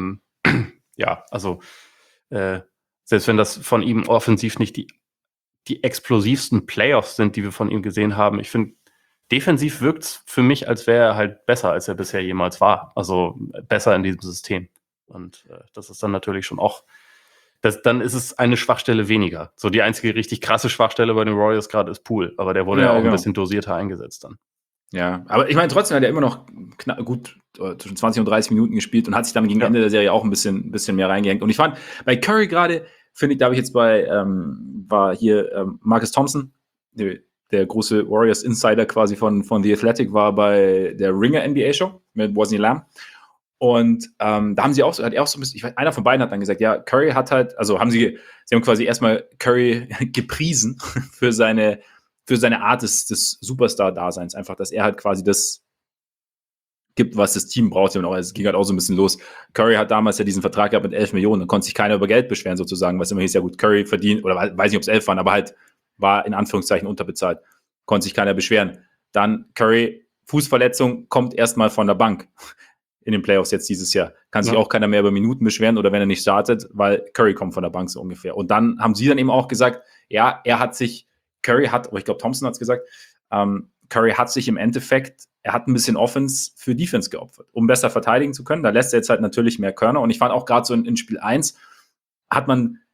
selbst wenn das von ihm offensiv nicht die explosivsten Playoffs sind, die wir von ihm gesehen haben, ich finde, defensiv wirkt es für mich, als wäre er halt besser, als er bisher jemals war. Also besser in diesem System. Und das ist dann natürlich schon auch, dann ist es eine Schwachstelle weniger. So die einzige richtig krasse Schwachstelle bei den Warriors gerade ist Poole, aber der wurde ja auch ein bisschen dosierter eingesetzt dann. Ja, aber ich meine, trotzdem hat er immer noch gut zwischen 20 und 30 Minuten gespielt und hat sich dann gegen Ende der Serie auch ein bisschen mehr reingehängt. Und ich fand, bei Curry gerade, finde ich, da habe ich jetzt war hier Marcus Thompson, der große Warriors Insider quasi von The Athletic, war bei der Ringer NBA Show mit Wosny Lamb. Und da hat er auch so ein bisschen, einer von beiden hat dann gesagt, ja, Curry hat halt, also sie haben quasi erstmal Curry gepriesen für seine Art des Superstar-Daseins, einfach, dass er halt quasi das gibt, was das Team braucht. Und es ging halt auch so ein bisschen los. Curry hat damals ja diesen Vertrag gehabt mit 11 Millionen, da konnte sich keiner über Geld beschweren sozusagen, was immer hieß, ja gut, Curry verdient, oder weiß nicht, ob es 11 waren, aber halt war in Anführungszeichen unterbezahlt. Konnte sich keiner beschweren. Dann Curry, Fußverletzung, kommt erstmal von der Bank in den Playoffs jetzt dieses Jahr. Kann sich auch keiner mehr über Minuten beschweren oder wenn er nicht startet, weil Curry kommt von der Bank so ungefähr. Und dann haben sie dann eben auch gesagt, ja, Curry hat, aber ich glaube, Thompson hat es gesagt, Curry hat sich im Endeffekt, er hat ein bisschen Offense für Defense geopfert, um besser verteidigen zu können. Da lässt er jetzt halt natürlich mehr Körner. Und ich fand auch gerade so in Spiel 1 hat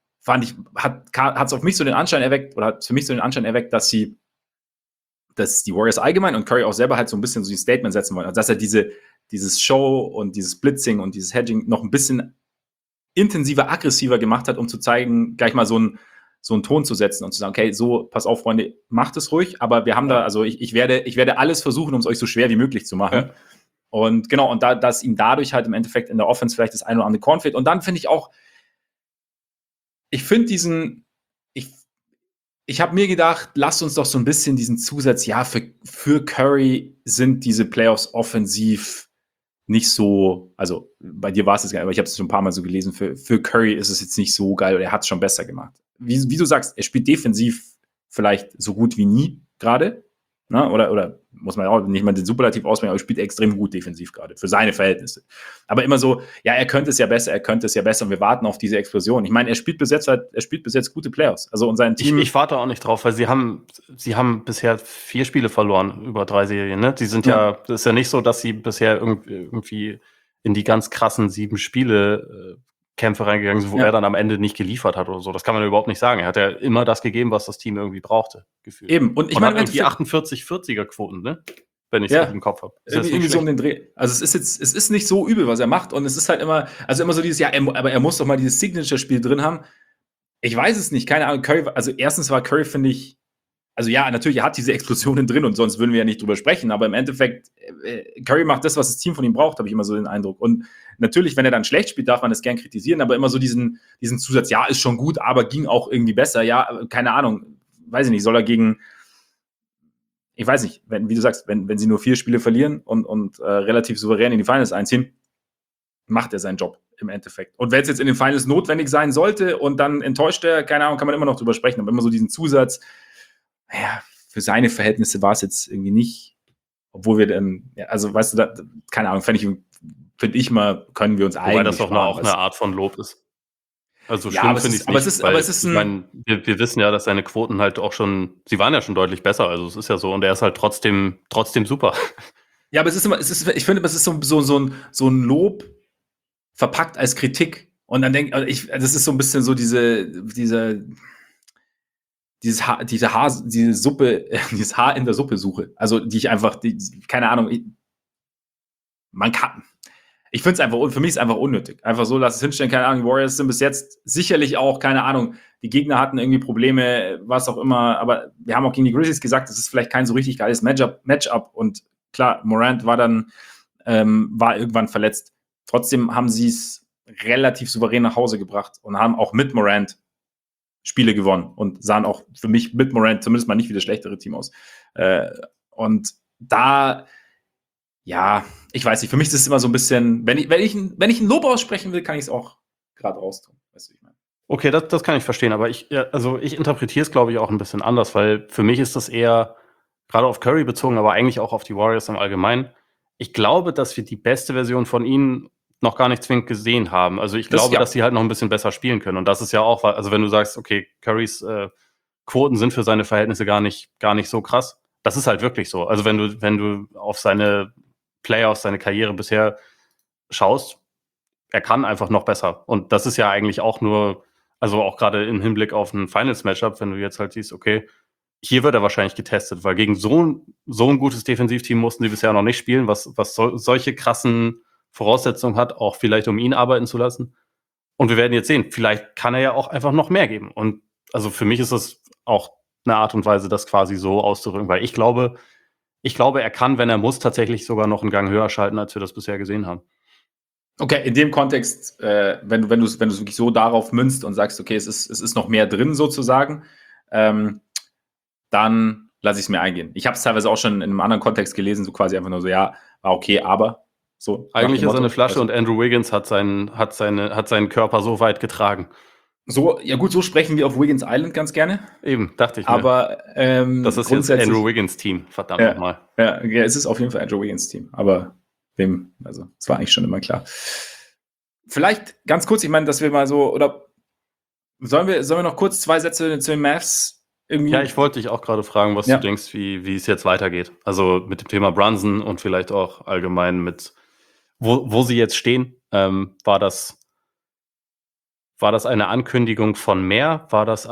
es auf mich so den Anschein erweckt, oder hat für mich so den Anschein erweckt, dass die Warriors allgemein und Curry auch selber halt so ein bisschen so ein Statement setzen wollen. Also dass er dieses Show und dieses Blitzing und dieses Hedging noch ein bisschen intensiver, aggressiver gemacht hat, um zu zeigen, gleich mal so so einen Ton zu setzen und zu sagen, okay, so, pass auf, Freunde, macht es ruhig, aber wir haben also ich werde alles versuchen, um es euch so schwer wie möglich zu machen. Ja. Und genau, und dass ihm dadurch halt im Endeffekt in der Offense vielleicht das ein oder andere Korn fehlt. Und dann finde ich auch, ich habe mir gedacht, lasst uns doch so ein bisschen diesen Zusatz, ja, für Curry sind diese Playoffs offensiv nicht so, also bei dir war es jetzt geil, aber ich habe es schon ein paar Mal so gelesen, für Curry ist es jetzt nicht so geil, oder er hat es schon besser gemacht. Wie du sagst, er spielt defensiv vielleicht so gut wie nie gerade, ne? Oder muss man auch nicht mal den Superlativ ausbringen, aber er spielt extrem gut defensiv gerade, für seine Verhältnisse. Aber immer so, ja, er könnte es ja besser und wir warten auf diese Explosion. Ich meine, er spielt bis jetzt gute Playoffs. Also und sein Team. Ich warte auch nicht drauf, weil sie haben bisher 4 Spiele verloren über 3 Serien, ne? Die sind das ist ja nicht so, dass sie bisher irgendwie in die ganz krassen 7 Spiele Kämpfe reingegangen sind, wo er dann am Ende nicht geliefert hat oder so. Das kann man überhaupt nicht sagen. Er hat ja immer das gegeben, was das Team irgendwie brauchte, gefühlt. Eben. Und ich meine, irgendwie 48-40er-Quoten, ne? Wenn ich es richtig im Kopf habe. Irgendwie so um den Dreh. Also es ist nicht so übel, was er macht. Und es ist halt immer so dieses, aber er muss doch mal dieses Signature-Spiel drin haben. Ich weiß es nicht, keine Ahnung. Curry, also erstens war Curry, finde ich, also ja, natürlich, er hat diese Explosionen drin und sonst würden wir ja nicht drüber sprechen, aber im Endeffekt, Curry macht das, was das Team von ihm braucht, habe ich immer so den Eindruck. Und natürlich, wenn er dann schlecht spielt, darf man das gern kritisieren, aber immer so diesen Zusatz, ja, ist schon gut, aber ging auch irgendwie besser. Ja, keine Ahnung, weiß ich nicht, soll er gegen, ich weiß nicht, wie du sagst, wenn sie nur 4 Spiele verlieren und relativ souverän in die Finals einziehen, macht er seinen Job im Endeffekt. Und wenn es jetzt in den Finals notwendig sein sollte und dann enttäuscht er, keine Ahnung, kann man immer noch drüber sprechen, aber immer so diesen Zusatz, ja, für seine Verhältnisse war es jetzt irgendwie nicht, obwohl wir dann, also weißt du, keine Ahnung, finde ich mal, können wir uns eigentlich. Wobei das doch auch eine Art von Lob ist. Also schlimm finde ich es nicht, aber es ist ich meine, wir wissen ja, dass seine Quoten halt auch schon, sie waren ja schon deutlich besser, also es ist ja so, und er ist halt trotzdem super. Ja, aber ich finde, es ist so ein Lob verpackt als Kritik. Und dann das ist so ein bisschen so diese Suppe, dieses Haar in der Suppe suche. Also, die ich einfach, keine Ahnung, ich finde es einfach, für mich ist es einfach unnötig. Einfach so, lass es hinstellen, keine Ahnung, die Warriors sind bis jetzt sicherlich auch, keine Ahnung, die Gegner hatten irgendwie Probleme, was auch immer, aber wir haben auch gegen die Grizzlies gesagt, das ist vielleicht kein so richtig geiles Matchup und klar, Morant war irgendwann verletzt. Trotzdem haben sie es relativ souverän nach Hause gebracht und haben auch mit Morant Spiele gewonnen und sahen auch für mich mit Morant zumindest mal nicht wie das schlechtere Team aus. Und da, ja, ich weiß nicht, für mich ist es immer so ein bisschen, wenn ich ein Lob aussprechen will, kann ich es auch gerade raustun. Weißt du, wie ich meine? Okay, das kann ich verstehen, aber ich interpretiere es, glaube ich, auch ein bisschen anders, weil für mich ist das eher, gerade auf Curry bezogen, aber eigentlich auch auf die Warriors im Allgemeinen. Ich glaube, dass wir die beste Version von ihnen noch gar nicht zwingend gesehen haben. Also ich glaube, dass sie halt noch ein bisschen besser spielen können. Und das ist ja auch, also wenn du sagst, okay, Currys Quoten sind für seine Verhältnisse gar nicht so krass. Das ist halt wirklich so. Also wenn du auf seine Playoffs, seine Karriere bisher schaust, er kann einfach noch besser. Und das ist ja eigentlich auch nur, also auch gerade im Hinblick auf ein Finals-Matchup, wenn du jetzt halt siehst, okay, hier wird er wahrscheinlich getestet, weil gegen so ein gutes Defensivteam mussten sie bisher noch nicht spielen, was solche krassen Voraussetzungen hat, auch vielleicht um ihn arbeiten zu lassen. Und wir werden jetzt sehen, vielleicht kann er ja auch einfach noch mehr geben. Und also für mich ist das auch eine Art und Weise, das quasi so auszudrücken, weil ich glaube, er kann, wenn er muss, tatsächlich sogar noch einen Gang höher schalten, als wir das bisher gesehen haben. Okay, in dem Kontext, wenn du es wirklich so darauf münzt und sagst, okay, es ist noch mehr drin sozusagen, dann lasse ich es mir eingehen. Ich habe es teilweise auch schon in einem anderen Kontext gelesen, so quasi einfach nur so, ja, war okay, aber so. Eigentlich ist er eine Flasche und Andrew Wiggins hat seinen Körper so weit getragen. So, ja gut, so sprechen wir auf Wiggins Island ganz gerne. Eben, dachte ich mir. Aber das ist jetzt Andrew Wiggins Team, verdammt nochmal. Ja, es ist auf jeden Fall Andrew Wiggins Team, aber es war eigentlich schon immer klar. Vielleicht ganz kurz, ich meine, dass wir mal so, oder sollen wir noch kurz 2 Sätze zu den Mavs irgendwie? Ja, ich wollte dich auch gerade fragen, was du denkst, wie es jetzt weitergeht. Also mit dem Thema Brunson und vielleicht auch allgemein mit, wo sie jetzt stehen. War das eine Ankündigung von mehr? War das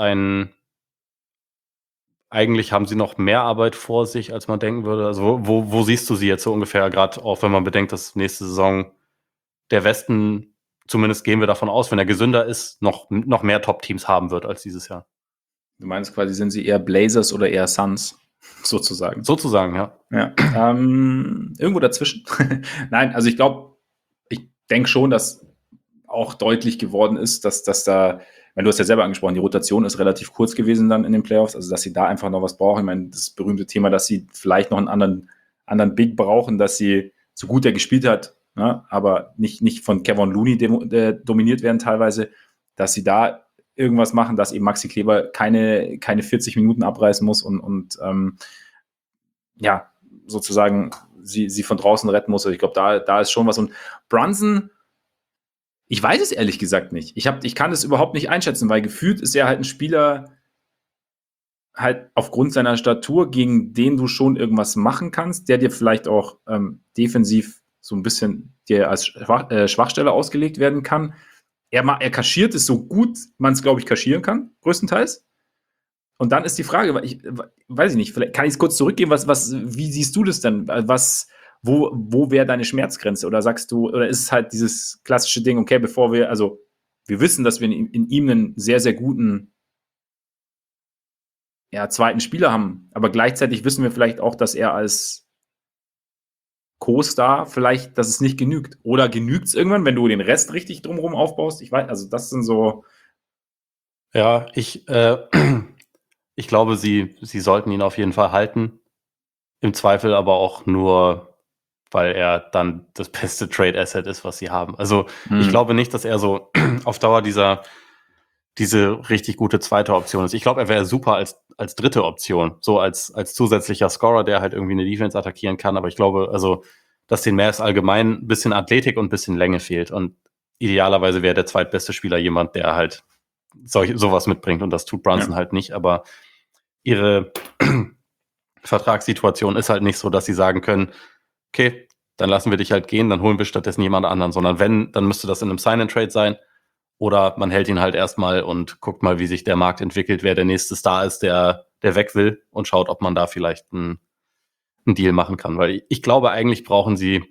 eigentlich haben sie noch mehr Arbeit vor sich, als man denken würde? Also wo siehst du sie jetzt so ungefähr, gerade auch wenn man bedenkt, dass nächste Saison der Westen, zumindest gehen wir davon aus, wenn er gesünder ist, noch mehr Top-Teams haben wird als dieses Jahr? Du meinst quasi, sind sie eher Blazers oder eher Suns, sozusagen? Sozusagen, ja. Ja, irgendwo dazwischen. Nein, also ich denke schon, dass auch deutlich geworden ist, dass da, du hast ja selber angesprochen, die Rotation ist relativ kurz gewesen dann in den Playoffs, also dass sie da einfach noch was brauchen. Ich meine, das berühmte Thema, dass sie vielleicht noch einen anderen Big brauchen, dass sie, so gut er gespielt hat, ne, aber nicht von Kevon Looney dominiert werden teilweise, dass sie da irgendwas machen, dass eben Maxi Kleber keine 40 Minuten abreißen muss und ja, sozusagen sie von draußen retten muss. Also ich glaube, da ist schon was. Und Brunson, ich weiß es ehrlich gesagt nicht. Ich kann es überhaupt nicht einschätzen, weil gefühlt ist er halt ein Spieler, halt aufgrund seiner Statur, gegen den du schon irgendwas machen kannst, der dir vielleicht auch defensiv so ein bisschen dir als Schwachstelle ausgelegt werden kann. Er kaschiert es so gut, man es, glaube ich, kaschieren kann, größtenteils. Und dann ist die Frage, weiß ich nicht, vielleicht kann ich es kurz zurückgeben, wie siehst du das denn? Wo wäre deine Schmerzgrenze? Oder sagst du, oder ist es halt dieses klassische Ding, okay, wir wissen, dass wir in ihm einen sehr, sehr guten zweiten Spieler haben, aber gleichzeitig wissen wir vielleicht auch, dass er als Co-Star vielleicht, dass es nicht genügt. Oder genügt es irgendwann, wenn du den Rest richtig drumherum aufbaust? Ich weiß, also das sind so. Ja, ich glaube, sie sollten ihn auf jeden Fall halten. Im Zweifel aber auch nur, weil er dann das beste Trade-Asset ist, was sie haben. Also ich glaube nicht, dass er so auf Dauer diese richtig gute zweite Option ist. Ich glaube, er wäre super als dritte Option, so als zusätzlicher Scorer, der halt irgendwie eine Defense attackieren kann. Aber ich glaube, also, dass den Mavs allgemein ein bisschen Athletik und ein bisschen Länge fehlt. Und idealerweise wäre der zweitbeste Spieler jemand, der halt sowas mitbringt. Und das tut Brunson halt nicht. Aber ihre Vertragssituation ist halt nicht so, dass sie sagen können, okay, dann lassen wir dich halt gehen, dann holen wir stattdessen jemand anderen. Sondern wenn, dann müsste das in einem Sign-and-Trade sein. Oder man hält ihn halt erstmal und guckt mal, wie sich der Markt entwickelt, wer der nächste Star ist, der weg will und schaut, ob man da vielleicht einen Deal machen kann. Weil ich glaube, eigentlich brauchen sie,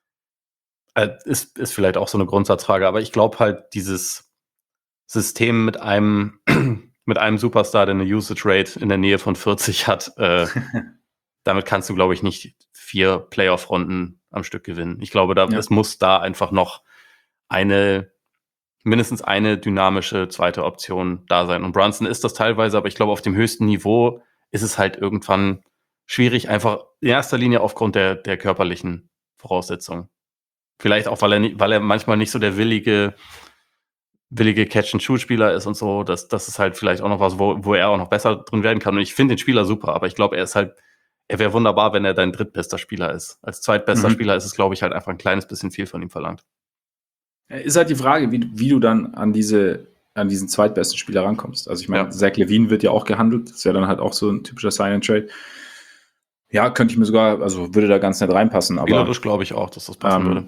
ist vielleicht auch so eine Grundsatzfrage, aber ich glaube halt, dieses System mit einem Superstar, der eine Usage Rate in der Nähe von 40 hat, damit kannst du, glaube ich, nicht 4 Playoff-Runden am Stück gewinnen. Ich glaube, es muss da einfach noch mindestens eine dynamische zweite Option da sein. Und Brunson ist das teilweise, aber ich glaube, auf dem höchsten Niveau ist es halt irgendwann schwierig, einfach in erster Linie aufgrund der körperlichen Voraussetzungen. Vielleicht auch, weil er manchmal nicht so der willige Catch-and-Shoot-Spieler ist und so. Das ist halt vielleicht auch noch was, wo er auch noch besser drin werden kann. Und ich finde den Spieler super, aber ich glaube, er wäre wunderbar, wenn er dein drittbester Spieler ist. Als zweitbester Spieler ist es, glaube ich, halt einfach ein kleines bisschen viel von ihm verlangt. Ist halt die Frage, wie du dann an diesen zweitbesten Spieler rankommst. Also ich meine, Zach LaVine wird ja auch gehandelt. Das ist ja dann halt auch so ein typischer Sign-and-Trade. Ja, könnte ich mir sogar, also würde da ganz nett reinpassen. Spielerisch glaube ich auch, dass das passen würde.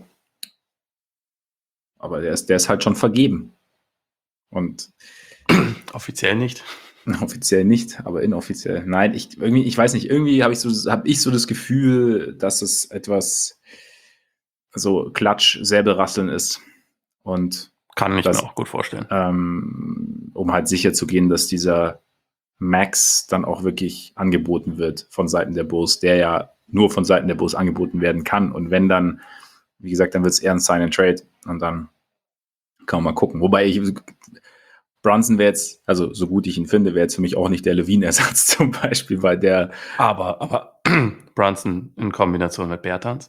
Aber der ist halt schon vergeben. Und offiziell nicht. Offiziell nicht, aber inoffiziell. Nein, ich weiß nicht, irgendwie habe ich so das Gefühl, dass es etwas so Klatsch, Säbelrasseln ist. Und kann ich mir auch gut vorstellen. Um halt sicher zu gehen, dass dieser Max dann auch wirklich angeboten wird von Seiten der Bulls, der ja nur von Seiten der Bulls angeboten werden kann. Und wenn dann, wie gesagt, dann wird es eher ein Sign-and-Trade und dann kann man mal gucken. Wobei Brunson wäre jetzt, also so gut ich ihn finde, wäre jetzt für mich auch nicht der Levine-Ersatz zum Beispiel, weil der. Aber Brunson in Kombination mit Bertans?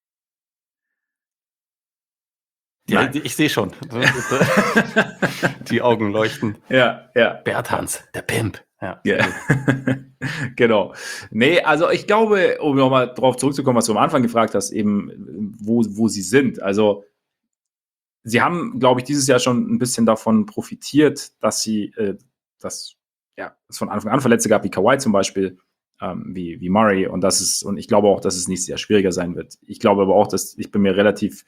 Ja, ich sehe schon. Die Augen leuchten. Ja. Bertans, der Pimp. Ja. Genau. Nee, also ich glaube, um nochmal drauf zurückzukommen, was du am Anfang gefragt hast, eben, wo sie sind. Also, sie haben, glaube ich, dieses Jahr schon ein bisschen davon profitiert, dass es von Anfang an Verletzte gab, wie Kawhi zum Beispiel, wie Murray. Und ich glaube auch, dass es nächstes Jahr schwieriger sein wird. Ich glaube aber auch, ich bin mir relativ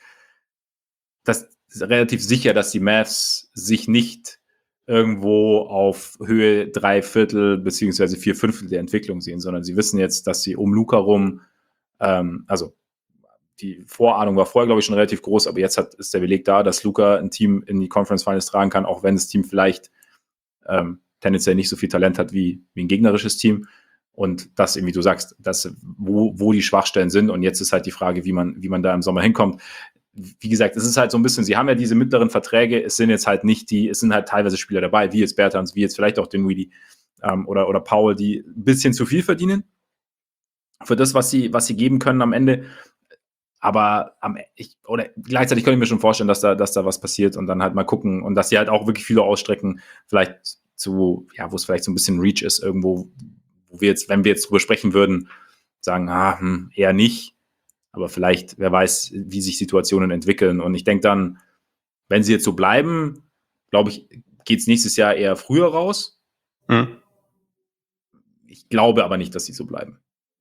sicher, dass die Mavs sich nicht irgendwo auf Höhe 3/4 beziehungsweise 4/5 der Entwicklung sehen, sondern sie wissen jetzt, dass sie um Luka rum, also die Vorahnung war vorher, glaube ich, schon relativ groß, aber jetzt ist der Beleg da, dass Luka ein Team in die Conference Finals tragen kann, auch wenn das Team vielleicht tendenziell nicht so viel Talent hat wie ein gegnerisches Team. Und das, wie du sagst, wo die Schwachstellen sind. Und jetzt ist halt die Frage, wie man da im Sommer hinkommt. Wie gesagt, es ist halt so ein bisschen, sie haben ja diese mittleren Verträge, es sind jetzt halt nicht es sind halt teilweise Spieler dabei, wie jetzt Bertans, wie jetzt vielleicht auch Dinwiddie oder Powell, die ein bisschen zu viel verdienen für das, was sie geben können am Ende. Aber gleichzeitig könnte ich mir schon vorstellen, dass da was passiert und dann halt mal gucken und dass sie halt auch wirklich viele ausstrecken, vielleicht wo es vielleicht so ein bisschen Reach ist, irgendwo, wo wir jetzt, wenn wir jetzt drüber sprechen würden, sagen, eher nicht. Aber vielleicht, wer weiß, wie sich Situationen entwickeln. Und ich denke dann, wenn sie jetzt so bleiben, glaube ich, geht es nächstes Jahr eher früher raus. Mhm. Ich glaube aber nicht, dass sie so bleiben.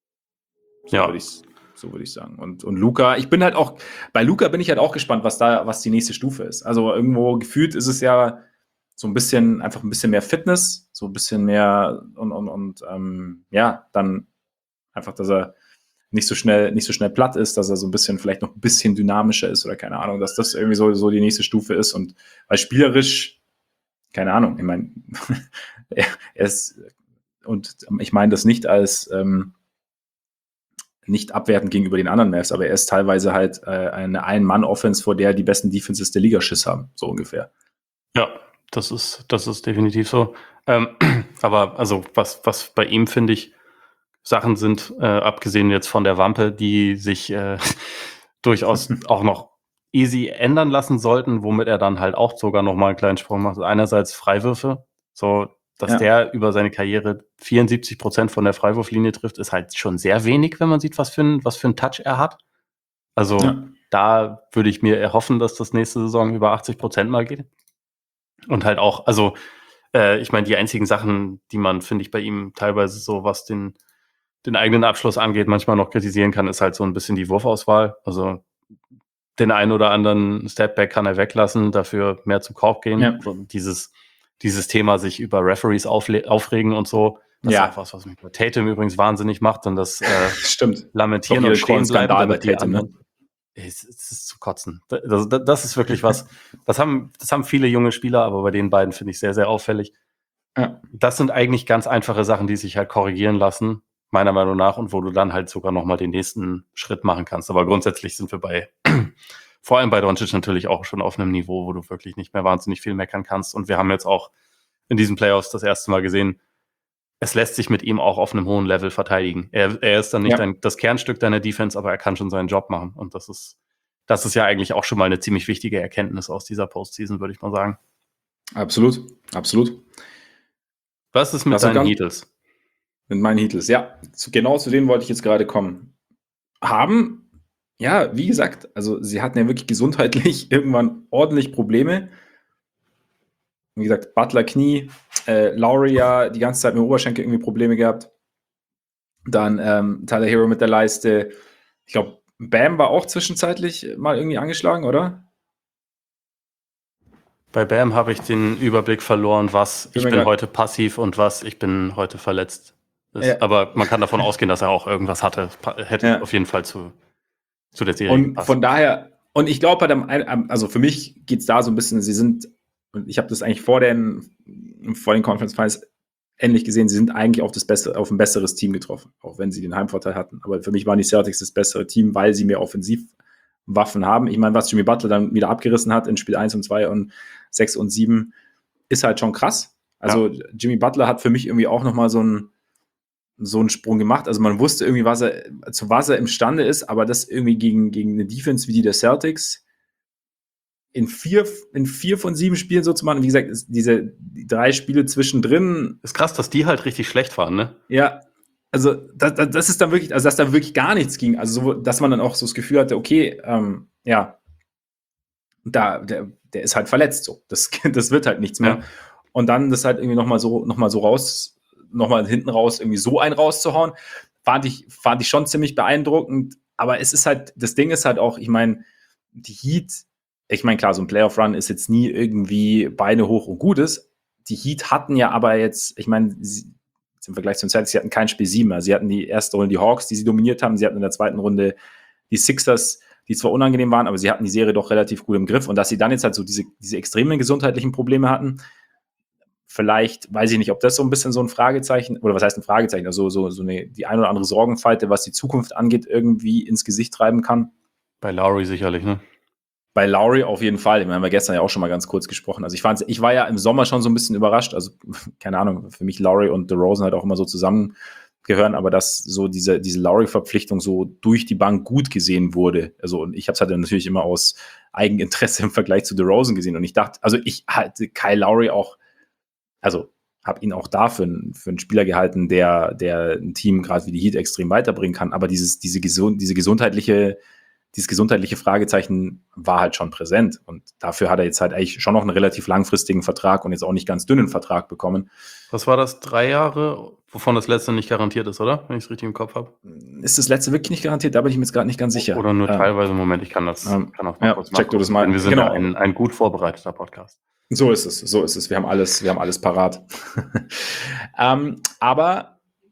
So würde ich sagen. Und Luka, bei Luka bin ich halt auch gespannt, was die nächste Stufe ist. Also irgendwo gefühlt ist es ja so ein bisschen mehr Fitness, so ein bisschen mehr und dann einfach, dass er nicht so schnell platt ist, dass er so ein bisschen, vielleicht noch ein bisschen dynamischer ist oder keine Ahnung, dass das irgendwie so die nächste Stufe ist und weil spielerisch, keine Ahnung, ich meine, er ist, und ich meine das nicht als nicht abwertend gegenüber den anderen Mavs, aber er ist teilweise halt eine Ein-Mann-Offense, vor der die besten Defenses der Liga Schiss haben, so ungefähr. Ja, das ist definitiv so. Aber also was bei ihm, finde ich, Sachen sind, abgesehen jetzt von der Wampe, die sich durchaus auch noch easy ändern lassen sollten, womit er dann halt auch sogar noch mal einen kleinen Sprung macht. Einerseits Freiwürfe, so dass der über seine Karriere 74% von der Freiwurflinie trifft, ist halt schon sehr wenig, wenn man sieht, was für ein Touch er hat. Also da würde ich mir erhoffen, dass das nächste Saison über 80% mal geht. Und halt auch, also ich meine, die einzigen Sachen, die man, finde ich, bei ihm teilweise so, was den eigenen Abschluss angeht, manchmal noch kritisieren kann, ist halt so ein bisschen die Wurfauswahl. Also den einen oder anderen Stepback kann er weglassen, dafür mehr zum Korb gehen. Ja. So dieses Thema, sich über Referees aufregen und so, das ist auch was mich bei Tatum übrigens wahnsinnig macht und das stimmt. Lamentieren und stehen bleiben, damit die anderen... Es ist zu kotzen. Das ist wirklich was, das haben viele junge Spieler, aber bei den beiden finde ich sehr, sehr auffällig. Ja. Das sind eigentlich ganz einfache Sachen, die sich halt korrigieren lassen, meiner Meinung nach, und wo du dann halt sogar nochmal den nächsten Schritt machen kannst. Aber grundsätzlich sind wir vor allem bei Doncic natürlich auch schon auf einem Niveau, wo du wirklich nicht mehr wahnsinnig viel meckern kannst. Und wir haben jetzt auch in diesen Playoffs das erste Mal gesehen, es lässt sich mit ihm auch auf einem hohen Level verteidigen. Er ist dann nicht das Kernstück deiner Defense, aber er kann schon seinen Job machen. Und das ist ja eigentlich auch schon mal eine ziemlich wichtige Erkenntnis aus dieser Postseason, würde ich mal sagen. Absolut, absolut. Was ist mit deinen Heatles? Mit meinen Heatles, ja. Genau zu denen wollte ich jetzt gerade kommen. Wie gesagt, also sie hatten ja wirklich gesundheitlich irgendwann ordentlich Probleme. Wie gesagt, Butler Knie, Lowry ja die ganze Zeit mit dem Oberschenkel irgendwie Probleme gehabt. Dann Tyler Hero mit der Leiste. Ich glaube, Bam war auch zwischenzeitlich mal irgendwie angeschlagen, oder? Bei Bam habe ich den Überblick verloren, was ich bin heute passiv und was ich bin heute verletzt. Aber man kann davon ausgehen, dass er auch irgendwas hatte. Hätte auf jeden Fall zu der Serie gepasst. Und von daher, und ich glaube, also für mich geht es da so ein bisschen, sie sind, und ich habe das eigentlich vor den Conference Finals ähnlich gesehen, sie sind eigentlich auf ein besseres Team getroffen, auch wenn sie den Heimvorteil hatten. Aber für mich waren die Celtics das bessere Team, weil sie mehr Offensivwaffen haben. Ich meine, was Jimmy Butler dann wieder abgerissen hat in Spiel 1 und 2 und 6 und 7, ist halt schon krass. Also Jimmy Butler hat für mich irgendwie auch nochmal so einen Sprung gemacht. Also man wusste irgendwie, zu was er imstande ist, aber das irgendwie gegen eine Defense wie die der Celtics in 4 von 7 Spielen so zu machen. Wie gesagt, die 3 Spiele zwischendrin. Ist krass, dass die halt richtig schlecht waren, ne? Ja, also das ist dann wirklich, also dass da wirklich gar nichts ging. Also so, dass man dann auch so das Gefühl hatte, okay, der ist halt verletzt so. Das wird halt nichts mehr. Ja. Und dann das halt irgendwie nochmal so hinten raus irgendwie so einen rauszuhauen, fand ich schon ziemlich beeindruckend. Aber es ist halt, das Ding ist halt auch, ich meine, die Heat, ich meine, klar, so ein Playoff-Run ist jetzt nie irgendwie Beine hoch und Gutes. Die Heat hatten ja aber jetzt, ich meine, im Vergleich zum Celtics, sie hatten kein Spiel 7 mehr. Sie hatten die erste Runde die Hawks, die sie dominiert haben. Sie hatten in der zweiten Runde die Sixers, die zwar unangenehm waren, aber sie hatten die Serie doch relativ gut im Griff. Und dass sie dann jetzt halt so diese extremen gesundheitlichen Probleme hatten, Vielleicht, weiß ich nicht, ob das so ein bisschen so ein Fragezeichen, oder was heißt ein Fragezeichen, also die ein oder andere Sorgenfalte, was die Zukunft angeht, irgendwie ins Gesicht treiben kann. Bei Lowry sicherlich, ne? Bei Lowry auf jeden Fall. Ich meine, haben wir gestern ja auch schon mal ganz kurz gesprochen. Also ich war ja im Sommer schon so ein bisschen überrascht. Also, keine Ahnung, für mich Lowry und DeRozan halt auch immer so zusammengehören, aber dass so diese Lowry-Verpflichtung so durch die Bank gut gesehen wurde. Also, und ich habe es halt natürlich immer aus Eigeninteresse im Vergleich zu DeRozan gesehen. Und ich dachte, also ich halte Kyle Lowry auch, also habe ihn auch da für einen Spieler gehalten, der ein Team gerade wie die Heat extrem weiterbringen kann. Aber dieses gesundheitliche Fragezeichen war halt schon präsent. Und dafür hat er jetzt halt eigentlich schon noch einen relativ langfristigen Vertrag und jetzt auch nicht ganz dünnen Vertrag bekommen. Was war das? 3 Jahre, wovon das letzte nicht garantiert ist, oder? Wenn ich es richtig im Kopf habe. Ist das letzte wirklich nicht garantiert? Da bin ich mir jetzt gerade nicht ganz sicher. Oder nur teilweise. Moment, ich kann auch mal kurz check du das mal. Wir sind ein gut vorbereiteter Podcast. So ist es. Wir haben alles parat. Aber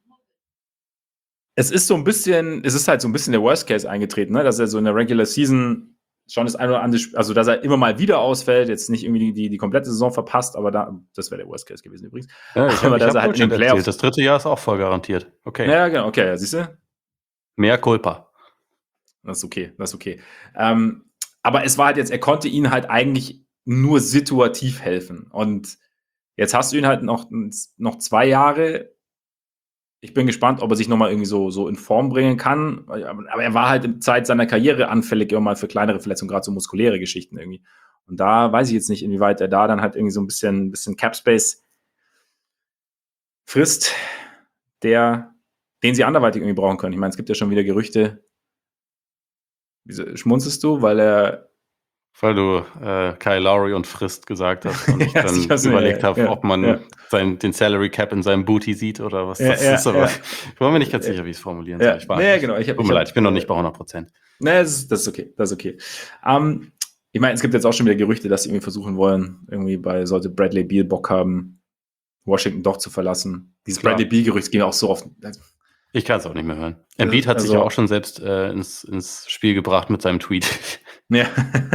es ist halt so ein bisschen der Worst Case eingetreten, ne? Dass er so in der Regular Season schon das eine oder andere, also dass er immer mal wieder ausfällt, jetzt nicht irgendwie die komplette Saison verpasst, aber das wäre der Worst Case gewesen übrigens. Ja, ich habe halt in den Playoffs. Das 3. Jahr ist auch voll garantiert. Okay. Ja, genau, okay, ja, siehst du? Mehr Culpa. Das ist okay. Aber es war halt jetzt, er konnte ihnen halt eigentlich nur situativ helfen. Und jetzt hast du ihn halt noch 2 Jahre. Ich bin gespannt, ob er sich nochmal irgendwie so in Form bringen kann. Aber er war halt in Zeit seiner Karriere anfällig immer mal für kleinere Verletzungen, gerade so muskuläre Geschichten irgendwie. Und da weiß ich jetzt nicht, inwieweit er da dann halt irgendwie so ein bisschen Cap Space frisst, den sie anderweitig irgendwie brauchen können. Ich meine, es gibt ja schon wieder Gerüchte. Wieso schmunzelst du? Weil du Kyle Lowry und Frist gesagt hast und ich dann überlegt habe, ob man den Salary Cap in seinem Booty sieht oder was das ist. Aber ich war mir nicht ganz sicher, wie ich es formulieren soll. Genau. Tut mir leid, ich bin noch nicht bei 100%. Nee, das ist okay. Ich meine, es gibt jetzt auch schon wieder Gerüchte, dass sie irgendwie versuchen wollen, sollte Bradley Beal Bock haben, Washington doch zu verlassen. Dieses Bradley Beal-Gerücht ging auch so oft. Ich kann es auch nicht mehr hören. Embiid hat sich ja auch schon selbst ins Spiel gebracht mit seinem Tweet. Ja.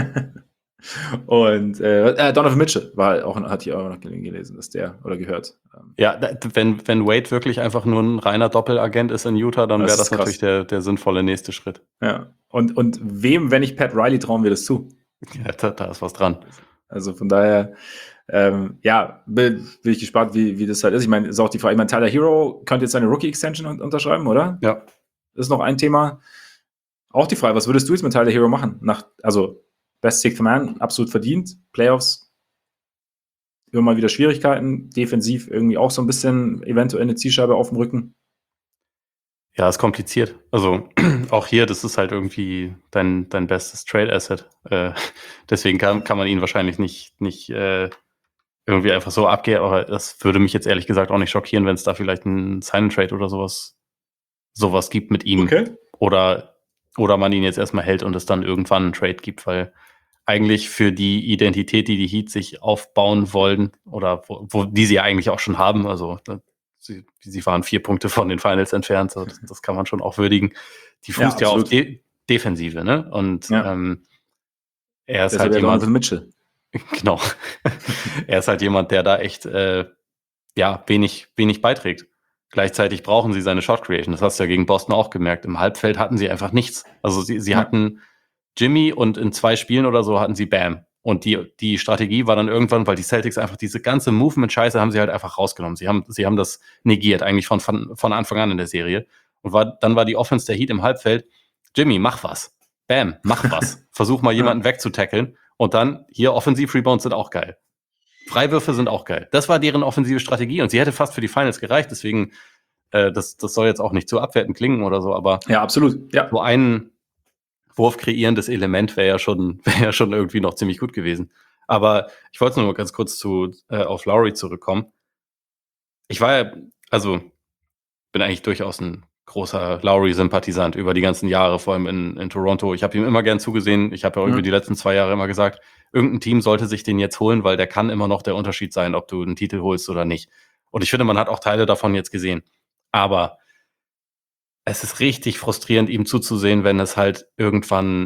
Und Donovan Mitchell hat hier auch noch gelesen, dass der oder gehört. Ja, wenn Wade wirklich einfach nur ein reiner Doppelagent ist in Utah, dann wäre das natürlich der sinnvolle nächste Schritt. Ja. Und wem, wenn nicht Pat Riley, trauen wir das zu? Ja, da ist was dran. Also von daher, bin ich gespannt, wie das halt ist. Ich meine, ist auch die Frage, Tyler Hero könnte jetzt seine Rookie-Extension unterschreiben, oder? Ja. Das ist noch ein Thema. Auch die Frage, was würdest du jetzt mit Tyler Hero machen? Best Sixth Man, absolut verdient. Playoffs, immer mal wieder Schwierigkeiten. Defensiv irgendwie auch so ein bisschen eventuell eine Zielscheibe auf dem Rücken. Ja, ist kompliziert. Also auch hier, das ist halt irgendwie dein bestes Trade-Asset. Deswegen kann man ihn wahrscheinlich nicht irgendwie einfach so abgeben. Aber das würde mich jetzt ehrlich gesagt auch nicht schockieren, wenn es da vielleicht einen Sign-and-Trade oder sowas gibt mit ihm. Okay. Oder man ihn jetzt erstmal hält und es dann irgendwann einen Trade gibt, weil eigentlich für die Identität, die Heat sich aufbauen wollen oder die sie ja eigentlich auch schon haben, also sie waren 4 Punkte von den Finals entfernt, so, das kann man schon auch würdigen. Die fußt ja auf Defensive, ne? Und er ist halt jemand. Mitchell. Genau. Er ist halt jemand, der da echt wenig beiträgt. Gleichzeitig brauchen sie seine Shot Creation. Das hast du ja gegen Boston auch gemerkt. Im Halbfeld hatten sie einfach nichts. Also sie hatten Jimmy und in 2 Spielen oder so hatten sie Bam. Und die Strategie war dann irgendwann, weil die Celtics einfach diese ganze Movement-Scheiße haben sie halt einfach rausgenommen. Sie haben das negiert, eigentlich von Anfang an in der Serie. Und dann war die Offense der Heat im Halbfeld. Jimmy, mach was. Bam, mach was. Versuch mal jemanden wegzutackeln. Und dann hier Offensiv-Rebounds sind auch geil. Freiwürfe sind auch geil. Das war deren offensive Strategie und sie hätte fast für die Finals gereicht. Deswegen, das soll jetzt auch nicht zu abwertend klingen oder so, aber ja, absolut. Ja. So ein Wurf kreierndes Element wäre ja schon irgendwie noch ziemlich gut gewesen. Aber ich wollte nur mal ganz kurz auf Lowry zurückkommen. Ich war bin eigentlich durchaus ein großer Lowry-Sympathisant über die ganzen Jahre, vor allem in Toronto. Ich habe ihm immer gern zugesehen. Ich habe ja irgendwie die letzten 2 Jahre immer gesagt, irgendein Team sollte sich den jetzt holen, weil der kann immer noch der Unterschied sein, ob du einen Titel holst oder nicht. Und ich finde, man hat auch Teile davon jetzt gesehen. Aber es ist richtig frustrierend, ihm zuzusehen, wenn es halt irgendwann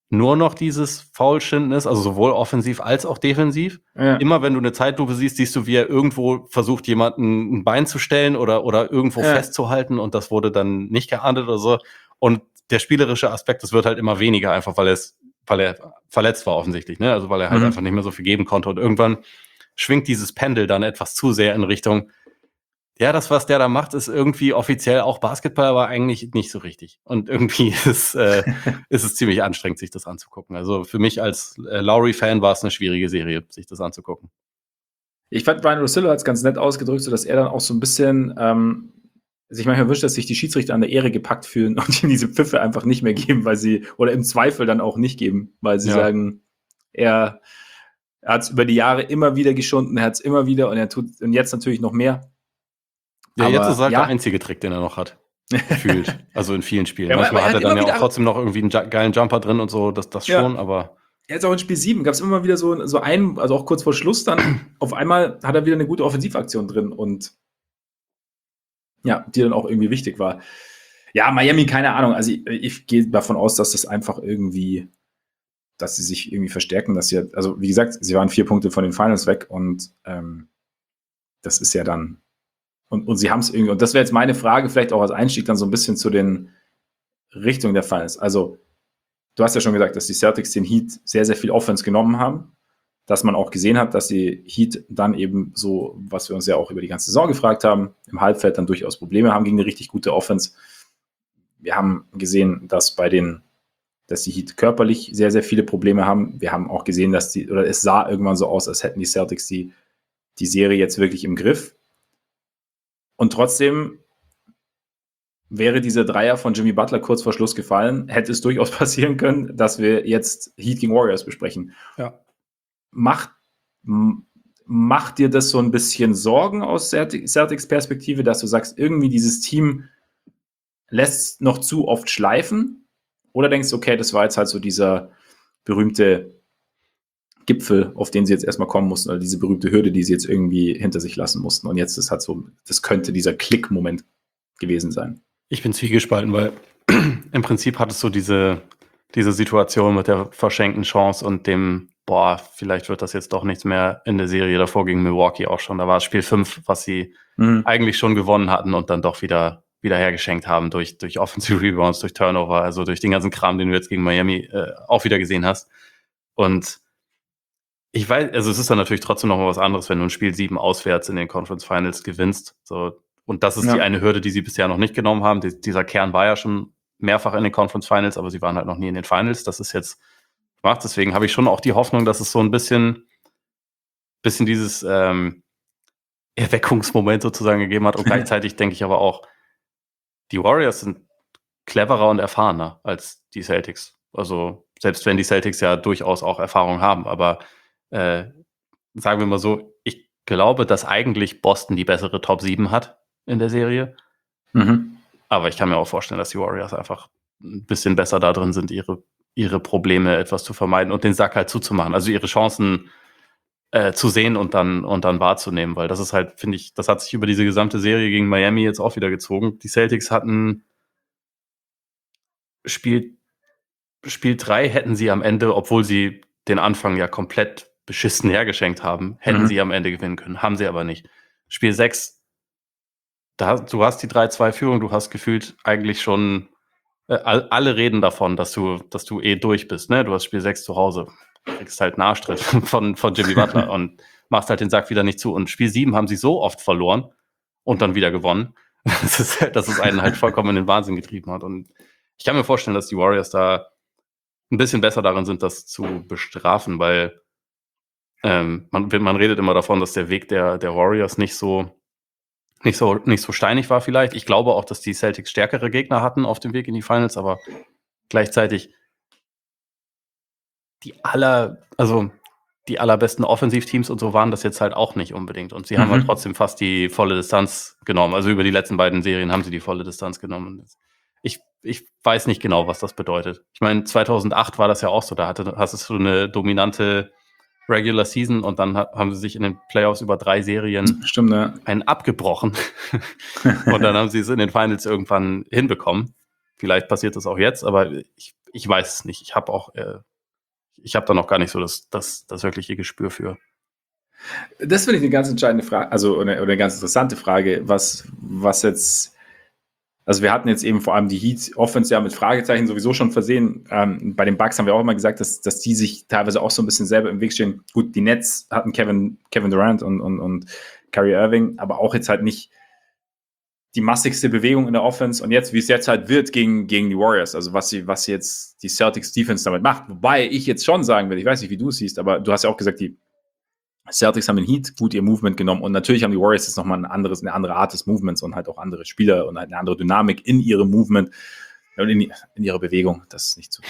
nur noch dieses Foulschinden ist, also sowohl offensiv als auch defensiv. Ja. Immer wenn du eine Zeitlupe siehst du, wie er irgendwo versucht, jemanden ein Bein zu stellen oder irgendwo festzuhalten, und das wurde dann nicht geahndet oder so. Und der spielerische Aspekt, das wird halt immer weniger, einfach weil er verletzt war offensichtlich, ne? Also weil er halt einfach nicht mehr so viel geben konnte. Und irgendwann schwingt dieses Pendel dann etwas zu sehr in Richtung, ja, das, was der da macht, ist irgendwie offiziell auch Basketball, aber eigentlich nicht so richtig. Und irgendwie ist es ziemlich anstrengend, sich das anzugucken. Also für mich als Lowry-Fan war es eine schwierige Serie, sich das anzugucken. Ich fand, Ryan Russillo hat es ganz nett ausgedrückt, sodass er dann auch so ein bisschen sich manchmal wünscht, dass sich die Schiedsrichter an der Ehre gepackt fühlen und ihm diese Pfiffe einfach nicht mehr geben, weil sie, oder im Zweifel dann auch nicht geben, weil sie sagen, er hat es über die Jahre immer wieder geschunden, er hat es immer wieder und er tut und jetzt natürlich noch mehr. Ja, aber jetzt ist halt der einzige Trick, den er noch hat. Gefühlt. Also in vielen Spielen. Ja, manchmal hat er dann ja auch trotzdem noch irgendwie einen geilen Jumper drin und so, das schon, aber. Jetzt auch in Spiel 7 gab es immer wieder so einen, also auch kurz vor Schluss dann, auf einmal hat er wieder eine gute Offensivaktion drin und ja, die dann auch irgendwie wichtig war. Ja, Miami, keine Ahnung. Also ich gehe davon aus, dass das einfach irgendwie, dass sie sich irgendwie verstärken, dass sie, also wie gesagt, sie waren 4 Punkte von den Finals weg und das ist ja dann und sie haben es irgendwie, und das wäre jetzt meine Frage, vielleicht auch als Einstieg dann so ein bisschen zu den Richtungen der Finals. Also, du hast ja schon gesagt, dass die Celtics den Heat sehr, sehr viel Offense genommen haben, dass man auch gesehen hat, dass die Heat dann eben so, was wir uns ja auch über die ganze Saison gefragt haben, im Halbfeld dann durchaus Probleme haben gegen eine richtig gute Offense. Wir haben gesehen, dass die Heat körperlich sehr, sehr viele Probleme haben. Wir haben auch gesehen, oder es sah irgendwann so aus, als hätten die Celtics die Serie jetzt wirklich im Griff. Und trotzdem wäre dieser Dreier von Jimmy Butler kurz vor Schluss gefallen, hätte es durchaus passieren können, dass wir jetzt Heat gegen Warriors besprechen. Ja. Macht dir das so ein bisschen Sorgen aus Celtics Perspektive, dass du sagst, irgendwie dieses Team lässt noch zu oft schleifen? Oder denkst du, okay, das war jetzt halt so dieser berühmte Gipfel, auf den sie jetzt erstmal kommen mussten, oder diese berühmte Hürde, die sie jetzt irgendwie hinter sich lassen mussten. Und jetzt ist halt so, das könnte dieser Klick-Moment gewesen sein. Ich bin zwiegespalten, weil im Prinzip hattest du diese Situation mit der verschenkten Chance und dem, vielleicht wird das jetzt doch nichts mehr in der Serie, davor gegen Milwaukee auch schon. Da war es Spiel 5, was sie eigentlich schon gewonnen hatten und dann doch wieder hergeschenkt haben durch Offensive Rebounds, durch Turnover, also durch den ganzen Kram, den du jetzt gegen Miami auch wieder gesehen hast. Und ich weiß, also es ist dann natürlich trotzdem noch mal was anderes, wenn du ein Spiel 7 auswärts in den Conference Finals gewinnst. So, und das ist die eine Hürde, die sie bisher noch nicht genommen haben. Dieser Kern war ja schon mehrfach in den Conference Finals, aber sie waren halt noch nie in den Finals. Das ist jetzt gemacht. Deswegen habe ich schon auch die Hoffnung, dass es so ein bisschen dieses Erweckungsmoment sozusagen gegeben hat. Und gleichzeitig denke ich aber auch, die Warriors sind cleverer und erfahrener als die Celtics. Also selbst wenn die Celtics ja durchaus auch Erfahrung haben, aber sagen wir mal so, ich glaube, dass eigentlich Boston die bessere Top 7 hat in der Serie. Aber ich kann mir auch vorstellen, dass die Warriors einfach ein bisschen besser da drin sind, ihre Probleme etwas zu vermeiden und den Sack halt zuzumachen. Also ihre Chancen zu sehen und dann wahrzunehmen, weil das ist halt, finde ich, das hat sich über diese gesamte Serie gegen Miami jetzt auch wieder gezogen. Die Celtics hatten Spiel 3 hätten sie am Ende, obwohl sie den Anfang ja komplett beschissen hergeschenkt haben, hätten sie am Ende gewinnen können. Haben sie aber nicht. Spiel 6, du hast die 3-2-Führung, du hast gefühlt eigentlich schon alle reden davon, dass du durch bist. Ne? Du hast Spiel 6 zu Hause. Kriegst halt einen Arschtritt von Jimmy Butler und machst halt den Sack wieder nicht zu. Und Spiel 7 haben sie so oft verloren und dann wieder gewonnen, dass es einen halt vollkommen in den Wahnsinn getrieben hat. Und ich kann mir vorstellen, dass die Warriors da ein bisschen besser darin sind, das zu bestrafen, weil man redet immer davon, dass der Weg der Warriors nicht so steinig war vielleicht. Ich glaube auch, dass die Celtics stärkere Gegner hatten auf dem Weg in die Finals, aber gleichzeitig die allerbesten Offensivteams und so waren das jetzt halt auch nicht unbedingt. Und sie haben halt trotzdem fast die volle Distanz genommen. Also über die letzten beiden Serien haben sie die volle Distanz genommen. Ich weiß nicht genau, was das bedeutet. Ich meine, 2008 war das ja auch so. Da hast du eine dominante Regular Season und dann haben sie sich in den Playoffs über 3 Serien einen abgebrochen. Und dann haben sie es in den Finals irgendwann hinbekommen. Vielleicht passiert das auch jetzt, aber ich weiß es nicht. Ich habe da noch gar nicht so das wirkliche Gespür für. Das finde ich eine ganz entscheidende Frage, also eine ganz interessante Frage, was jetzt, also wir hatten jetzt eben vor allem die Heat Offense ja mit Fragezeichen sowieso schon versehen. Bei den Bucks haben wir auch immer gesagt, dass die sich teilweise auch so ein bisschen selber im Weg stehen. Gut, die Nets hatten Kevin Durant und Kyrie Irving, aber auch jetzt halt nicht die massigste Bewegung in der Offense. Und jetzt, wie es jetzt halt wird gegen die Warriors, also was jetzt die Celtics Defense damit macht. Wobei ich jetzt schon sagen will, ich weiß nicht, wie du es siehst, aber du hast ja auch gesagt, die Celtics haben den Heat gut ihr Movement genommen und natürlich haben die Warriors jetzt nochmal eine andere Art des Movements und halt auch andere Spieler und halt eine andere Dynamik in ihrem Movement und in ihrer Bewegung. Das ist nicht zu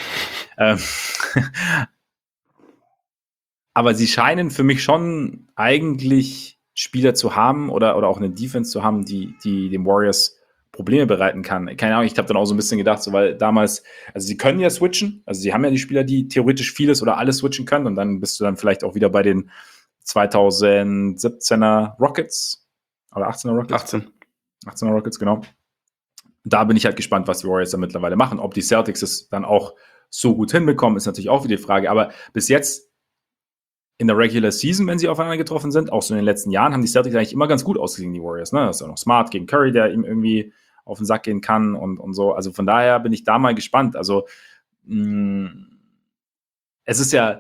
aber sie scheinen für mich schon eigentlich Spieler zu haben oder auch eine Defense zu haben, die den Warriors Probleme bereiten kann. Keine Ahnung, ich habe dann auch so ein bisschen gedacht, so, weil damals, also sie können ja switchen, also sie haben ja die Spieler, die theoretisch vieles oder alles switchen können und dann bist du dann vielleicht auch wieder bei den 2017er Rockets oder 18er Rockets? 18er Rockets, genau. Da bin ich halt gespannt, was die Warriors da mittlerweile machen. Ob die Celtics es dann auch so gut hinbekommen, ist natürlich auch wieder die Frage. Aber bis jetzt in der Regular Season, wenn sie aufeinander getroffen sind, auch so in den letzten Jahren, haben die Celtics eigentlich immer ganz gut ausgesehen, die Warriors. Ne? Das ist ja noch Smart gegen Curry, der ihm irgendwie auf den Sack gehen kann und so. Also von daher bin ich da mal gespannt. Also es ist ja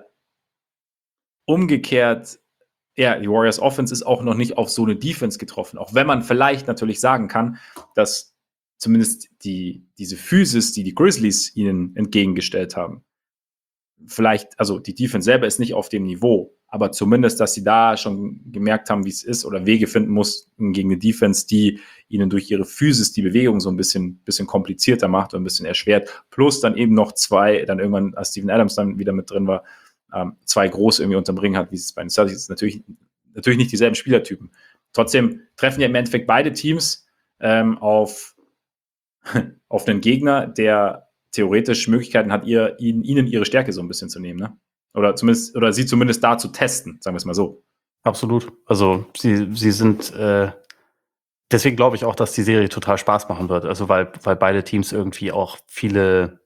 umgekehrt, ja, die Warriors Offense ist auch noch nicht auf so eine Defense getroffen. Auch wenn man vielleicht natürlich sagen kann, dass zumindest diese Physis, die Grizzlies ihnen entgegengestellt haben, vielleicht, also die Defense selber ist nicht auf dem Niveau, aber zumindest, dass sie da schon gemerkt haben, wie es ist oder Wege finden mussten gegen eine Defense, die ihnen durch ihre Physis die Bewegung so ein bisschen komplizierter macht und ein bisschen erschwert. Plus dann eben noch dann irgendwann, als Steven Adams dann wieder mit drin war, zwei groß irgendwie unterm Ring hat, wie es bei den Celtics ist. Natürlich nicht dieselben Spielertypen. Trotzdem treffen ja im Endeffekt beide Teams auf einen Gegner, der theoretisch Möglichkeiten hat, ihnen ihre Stärke so ein bisschen zu nehmen, ne? Oder sie zumindest da zu testen, sagen wir es mal so. Absolut. Also sie sind deswegen glaube ich auch, dass die Serie total Spaß machen wird. Also weil beide Teams irgendwie auch viele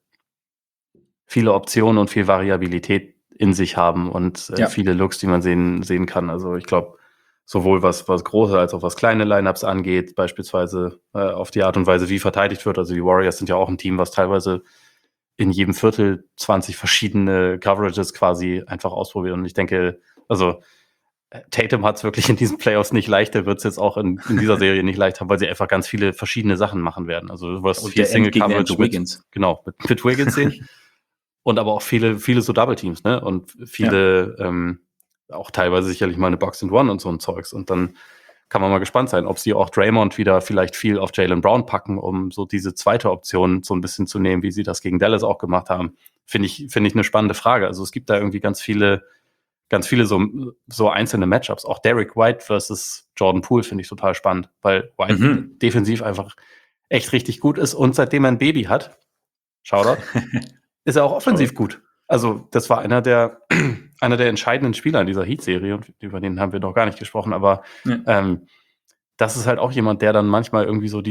Optionen und viel Variabilität in sich haben und viele Looks, die man sehen kann. Also ich glaube, sowohl was große als auch was kleine Lineups angeht, beispielsweise auf die Art und Weise, wie verteidigt wird. Also die Warriors sind ja auch ein Team, was teilweise in jedem Viertel 20 verschiedene Coverages quasi einfach ausprobiert. Und ich denke, also Tatum hat es wirklich in diesen Playoffs nicht leicht, der wird es jetzt auch in dieser Serie nicht leicht haben, weil sie einfach ganz viele verschiedene Sachen machen werden. Also du wirst viel Single Coverage mit Wiggins sehen. Und aber auch viele so Double Teams, ne? Und viele auch teilweise sicherlich mal eine Box and One und so ein Zeugs. Und dann kann man mal gespannt sein, ob sie auch Draymond wieder vielleicht viel auf Jaylen Brown packen, um so diese zweite Option so ein bisschen zu nehmen, wie sie das gegen Dallas auch gemacht haben. Finde ich eine spannende Frage. Also es gibt da irgendwie ganz viele so einzelne Matchups. Auch Derrick White versus Jordan Poole finde ich total spannend, weil White defensiv einfach echt richtig gut ist und seitdem er ein Baby hat, Shoutout, ist er auch offensiv gut. Also das war einer der entscheidenden Spieler in dieser Heat-Serie und über den haben wir noch gar nicht gesprochen, aber das ist halt auch jemand, der dann manchmal irgendwie so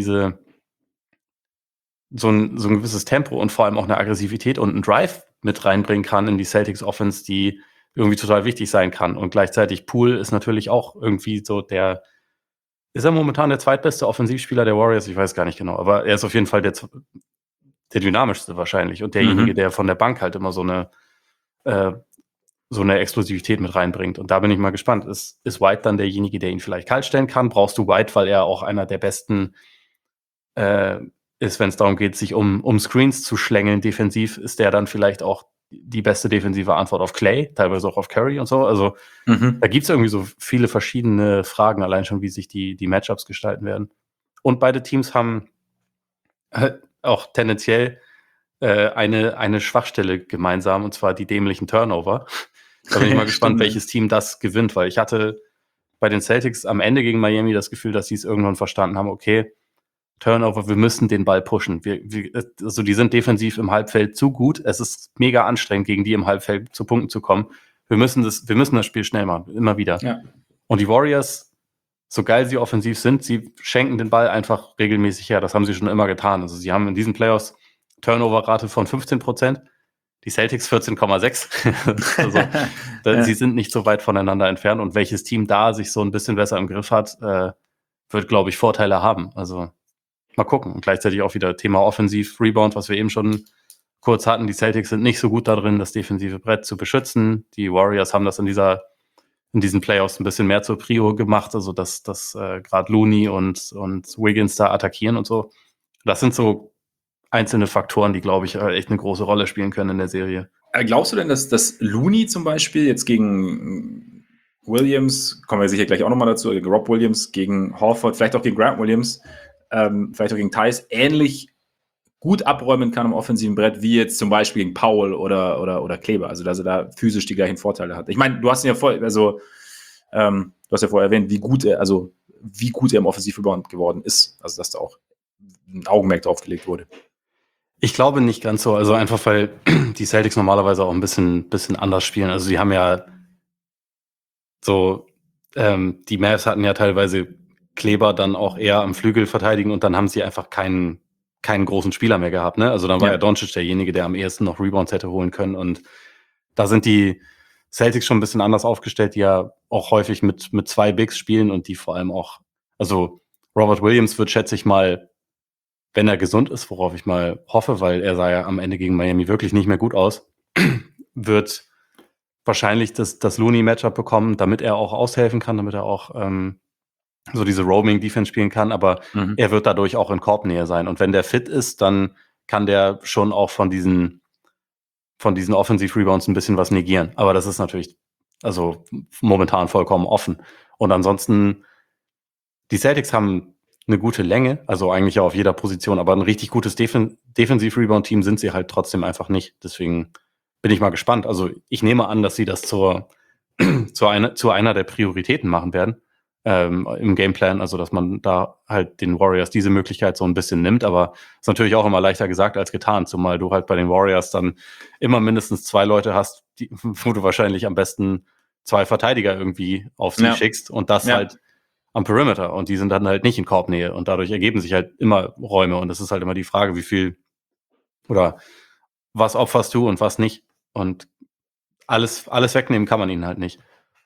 so ein gewisses Tempo und vor allem auch eine Aggressivität und einen Drive mit reinbringen kann in die Celtics Offense, die irgendwie total wichtig sein kann. Und gleichzeitig Poole ist natürlich auch irgendwie so ist er momentan der zweitbeste Offensivspieler der Warriors? Ich weiß gar nicht genau, aber er ist auf jeden Fall der dynamischste wahrscheinlich und derjenige, der von der Bank halt immer so eine Explosivität mit reinbringt. Und da bin ich mal gespannt. Ist White dann derjenige, der ihn vielleicht kalt stellen kann? Brauchst du White, weil er auch einer der besten ist, wenn es darum geht, sich um Screens zu schlängeln defensiv, ist der dann vielleicht auch die beste defensive Antwort auf Clay, teilweise auch auf Curry und so. Also da gibt es irgendwie so viele verschiedene Fragen, allein schon, wie sich die Matchups gestalten werden. Und beide Teams haben auch tendenziell eine Schwachstelle gemeinsam, und zwar die dämlichen Turnover. Da bin ich mal gespannt, welches Team das gewinnt, weil ich hatte bei den Celtics am Ende gegen Miami das Gefühl, dass sie es irgendwann verstanden haben, okay, Turnover, wir müssen den Ball pushen. Also die sind defensiv im Halbfeld zu gut. Es ist mega anstrengend, gegen die im Halbfeld zu Punkten zu kommen. Wir müssen das Spiel schnell machen, immer wieder. Ja. Und die Warriors, so geil sie offensiv sind, sie schenken den Ball einfach regelmäßig her. Das haben sie schon immer getan. Also sie haben in diesen Playoffs Turnover-Rate von 15%. die Celtics 14,6. Also, sie sind nicht so weit voneinander entfernt und welches Team da sich so ein bisschen besser im Griff hat, wird, glaube ich, Vorteile haben. Also mal gucken. Und gleichzeitig auch wieder Thema Offensiv-Rebound, was wir eben schon kurz hatten. Die Celtics sind nicht so gut darin, das defensive Brett zu beschützen. Die Warriors haben das in diesen Playoffs ein bisschen mehr zur Prio gemacht, also dass gerade Looney und Wiggins da attackieren und so. Das sind so einzelne Faktoren, die, glaube ich, echt eine große Rolle spielen können in der Serie. Glaubst du denn, dass Looney zum Beispiel jetzt gegen Williams, kommen wir sicher gleich auch nochmal dazu, gegen Rob Williams, gegen Horford, vielleicht auch gegen Grant Williams, vielleicht auch gegen Theis, ähnlich gut abräumen kann am offensiven Brett, wie jetzt zum Beispiel gegen Powell oder Kleber, also dass er da physisch die gleichen Vorteile hat. Ich meine, du hast ja vorher erwähnt, wie gut er im Offensivrebound geworden ist, also dass da auch ein Augenmerk drauf gelegt wurde. Ich glaube nicht ganz so, also einfach, weil die Celtics normalerweise auch ein bisschen anders spielen. Also sie haben ja so, die Mavs hatten ja teilweise Kleber dann auch eher am Flügel verteidigen und dann haben sie einfach keinen großen Spieler mehr gehabt, ne? Also dann war ja Doncic derjenige, der am ehesten noch Rebounds hätte holen können und da sind die Celtics schon ein bisschen anders aufgestellt, die ja auch häufig mit 2 Bigs spielen und die vor allem auch, also Robert Williams wird, schätze ich mal, wenn er gesund ist, worauf ich mal hoffe, weil er sah ja am Ende gegen Miami wirklich nicht mehr gut aus, wird wahrscheinlich das Looney-Matchup bekommen, damit er auch aushelfen kann, damit er auch so diese Roaming-Defense spielen kann, aber er wird dadurch auch in Korbnähe sein. Und wenn der fit ist, dann kann der schon auch von diesen Offensiv-Rebounds ein bisschen was negieren. Aber das ist natürlich also momentan vollkommen offen. Und ansonsten, die Celtics haben eine gute Länge, also eigentlich auf jeder Position, aber ein richtig gutes Defensiv-Rebound-Team sind sie halt trotzdem einfach nicht. Deswegen bin ich mal gespannt. Also ich nehme an, dass sie das zu einer der Prioritäten machen werden im Gameplan, also dass man da halt den Warriors diese Möglichkeit so ein bisschen nimmt, aber ist natürlich auch immer leichter gesagt als getan, zumal du halt bei den Warriors dann immer mindestens 2 Leute hast, wo du wahrscheinlich am besten 2 Verteidiger irgendwie auf sie schickst und das halt am Perimeter und die sind dann halt nicht in Korbnähe und dadurch ergeben sich halt immer Räume und es ist halt immer die Frage, wie viel oder was opferst du und was nicht und alles wegnehmen kann man ihnen halt nicht.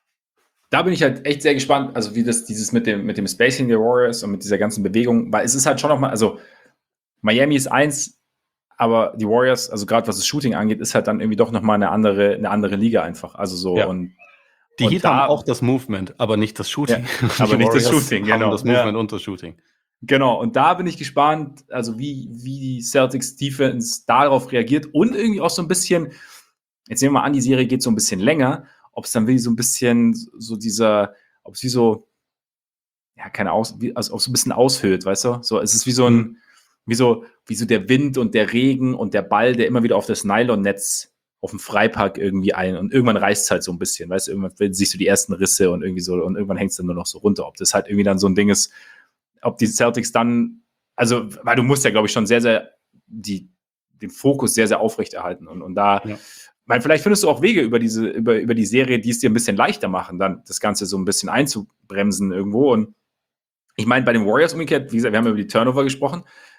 Da bin ich halt echt sehr gespannt, also wie das dieses mit dem Spacing der Warriors und mit dieser ganzen Bewegung, weil es ist halt schon nochmal, also Miami ist 1, aber die Warriors, also gerade was das Shooting angeht, ist halt dann irgendwie doch nochmal eine andere Liga einfach. Also so und die Heat haben auch das Movement, aber nicht das Shooting. Ja, aber nicht das Shooting, genau. Das Movement und das Shooting. Genau, und da bin ich gespannt, also wie die Celtics Defense darauf reagiert und irgendwie auch so ein bisschen, jetzt nehmen wir mal an, die Serie geht so ein bisschen länger, ob es dann wirklich so ein bisschen so dieser, ob es wie so, ja, also auch so ein bisschen aushöhlt, weißt du? So, es ist wie so ein, wie so der Wind und der Regen und der Ball, der immer wieder auf das Nylonnetz auf dem Freipark irgendwie ein und irgendwann reißt es halt so ein bisschen, weißt du, irgendwann siehst du die ersten Risse und irgendwie so und irgendwann hängt es dann nur noch so runter. Ob das halt irgendwie dann so ein Ding ist, ob die Celtics dann, also, weil du musst ja, glaube ich, schon sehr, sehr den Fokus sehr, sehr aufrechterhalten und da, weil vielleicht findest du auch Wege über die Serie, die es dir ein bisschen leichter machen, dann das Ganze so ein bisschen einzubremsen irgendwo und ich meine, bei den Warriors umgekehrt, wie gesagt, wir haben über die Turnover gesprochen,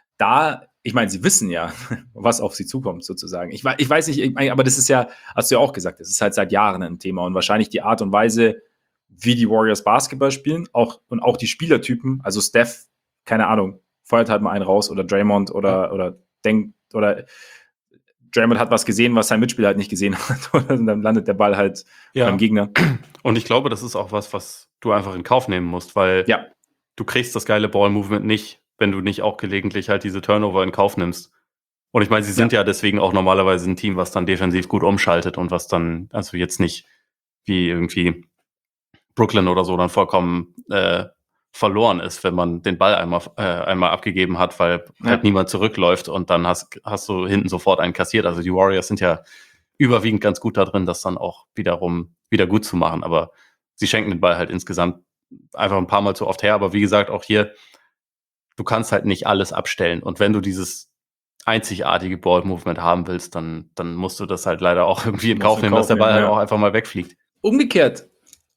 ich meine, sie wissen ja, was auf sie zukommt, sozusagen. Ich weiß nicht, aber das ist ja, hast du ja auch gesagt, das ist halt seit Jahren ein Thema und wahrscheinlich die Art und Weise, wie die Warriors Basketball spielen, auch Spielertypen, also Steph, keine Ahnung, feuert halt mal einen raus oder Draymond oder Draymond hat was gesehen, was sein Mitspieler halt nicht gesehen hat und dann landet der Ball halt beim Gegner. Und ich glaube, das ist auch was du einfach in Kauf nehmen musst, weil du kriegst das geile Ball-Movement nicht, wenn du nicht auch gelegentlich halt diese Turnover in Kauf nimmst. Und ich meine, sie sind ja deswegen auch normalerweise ein Team, was dann defensiv gut umschaltet und was dann, also jetzt nicht wie irgendwie Brooklyn oder so dann vollkommen verloren ist, wenn man den Ball einmal abgegeben hat, weil halt niemand zurückläuft und dann hast du hinten sofort einen kassiert. Also die Warriors sind ja überwiegend ganz gut da drin, das dann auch wiederum wieder gut zu machen. Aber sie schenken den Ball halt insgesamt einfach ein paar Mal zu oft her. Aber wie gesagt, auch hier, du kannst halt nicht alles abstellen. Und wenn du dieses einzigartige Ball-Movement haben willst, dann musst du das halt leider auch irgendwie in Kauf nehmen, dass der Ball halt auch einfach mal wegfliegt. Umgekehrt,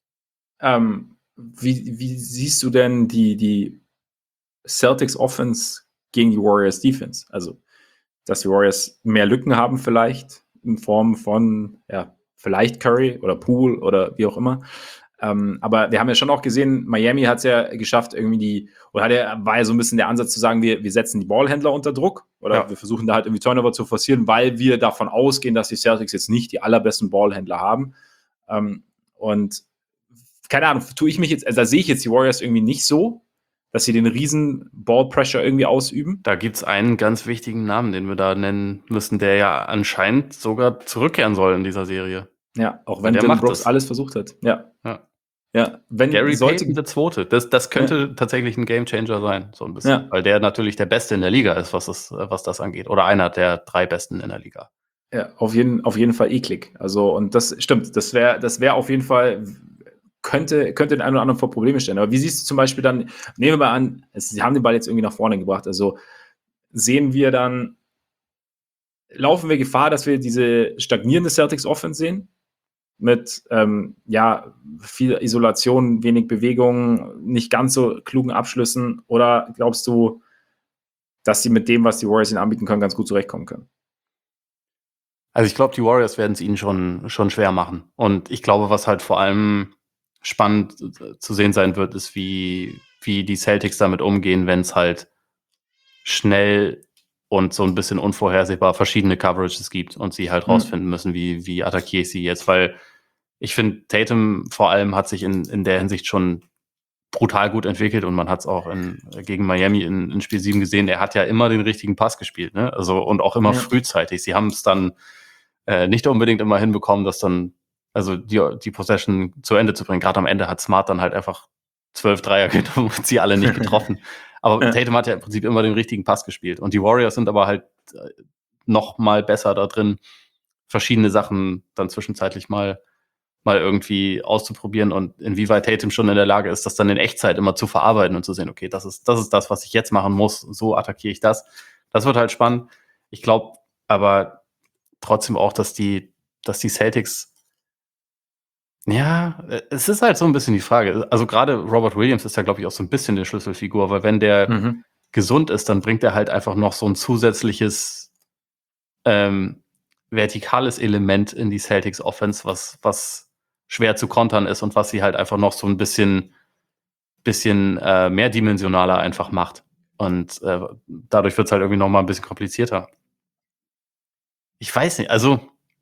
wie siehst du denn die Celtics Offense gegen die Warriors Defense? Also, dass die Warriors mehr Lücken haben vielleicht, in Form von, ja, vielleicht Curry oder Poole oder wie auch immer. Aber wir haben ja schon auch gesehen, Miami hat es ja geschafft, irgendwie war ja so ein bisschen der Ansatz zu sagen, wir setzen die Ballhändler unter Druck oder wir versuchen da halt irgendwie Turnover zu forcieren, weil wir davon ausgehen, dass die Celtics jetzt nicht die allerbesten Ballhändler haben. Und keine Ahnung, tue ich mich jetzt, also da sehe ich jetzt die Warriors irgendwie nicht so, dass sie den riesen Ball-Pressure irgendwie ausüben. Da gibt es einen ganz wichtigen Namen, den wir da nennen müssen, der ja anscheinend sogar zurückkehren soll in dieser Serie. Ja, auch wenn Dylan Brooks alles versucht hat. Ja. Wenn Gary Payton der Zweite, das könnte tatsächlich ein Gamechanger sein, so ein bisschen. Weil der natürlich der Beste in der Liga ist, was das angeht. Oder einer der 3 Besten in der Liga. Ja, auf jeden Fall eklig. Also, und das stimmt, das wäre auf jeden Fall, könnte den einen oder anderen vor Probleme stellen. Aber wie siehst du zum Beispiel dann, nehmen wir mal an, sie haben den Ball jetzt irgendwie nach vorne gebracht, also laufen wir Gefahr, dass wir diese stagnierende Celtics-Offense sehen? Mit viel Isolation, wenig Bewegung, nicht ganz so klugen Abschlüssen? Oder glaubst du, dass sie mit dem, was die Warriors ihnen anbieten können, ganz gut zurechtkommen können? Also ich glaube, die Warriors werden es ihnen schon schwer machen. Und ich glaube, was halt vor allem spannend zu sehen sein wird, ist, wie die Celtics damit umgehen, wenn es halt schnell und so ein bisschen unvorhersehbar verschiedene Coverages gibt und sie halt rausfinden müssen, wie attackiere ich sie jetzt. Weil ich finde, Tatum vor allem hat sich in der Hinsicht schon brutal gut entwickelt und man hat es auch gegen Miami in Spiel 7 gesehen. Er hat ja immer den richtigen Pass gespielt, ne? Also, und auch immer frühzeitig. Sie haben es dann nicht unbedingt immer hinbekommen, dass dann, also die Possession zu Ende zu bringen. Gerade am Ende hat Smart dann halt einfach 12 Dreier genommen und sie alle nicht getroffen. Aber Tatum hat ja im Prinzip immer den richtigen Pass gespielt. Und die Warriors sind aber halt noch mal besser da drin, verschiedene Sachen dann zwischenzeitlich mal irgendwie auszuprobieren und inwieweit Tatum schon in der Lage ist, das dann in Echtzeit immer zu verarbeiten und zu sehen, okay, das ist das, was ich jetzt machen muss, so attackiere ich das. Das wird halt spannend. Ich glaube aber trotzdem auch, dass die Celtics, ja, es ist halt so ein bisschen die Frage. Also gerade Robert Williams ist ja, glaube ich, auch so ein bisschen die Schlüsselfigur, weil wenn der gesund ist, dann bringt er halt einfach noch so ein zusätzliches vertikales Element in die Celtics Offense, was schwer zu kontern ist und was sie halt einfach noch so ein bisschen mehrdimensionaler einfach macht. Und dadurch wird es halt irgendwie noch mal ein bisschen komplizierter. Ich weiß nicht, also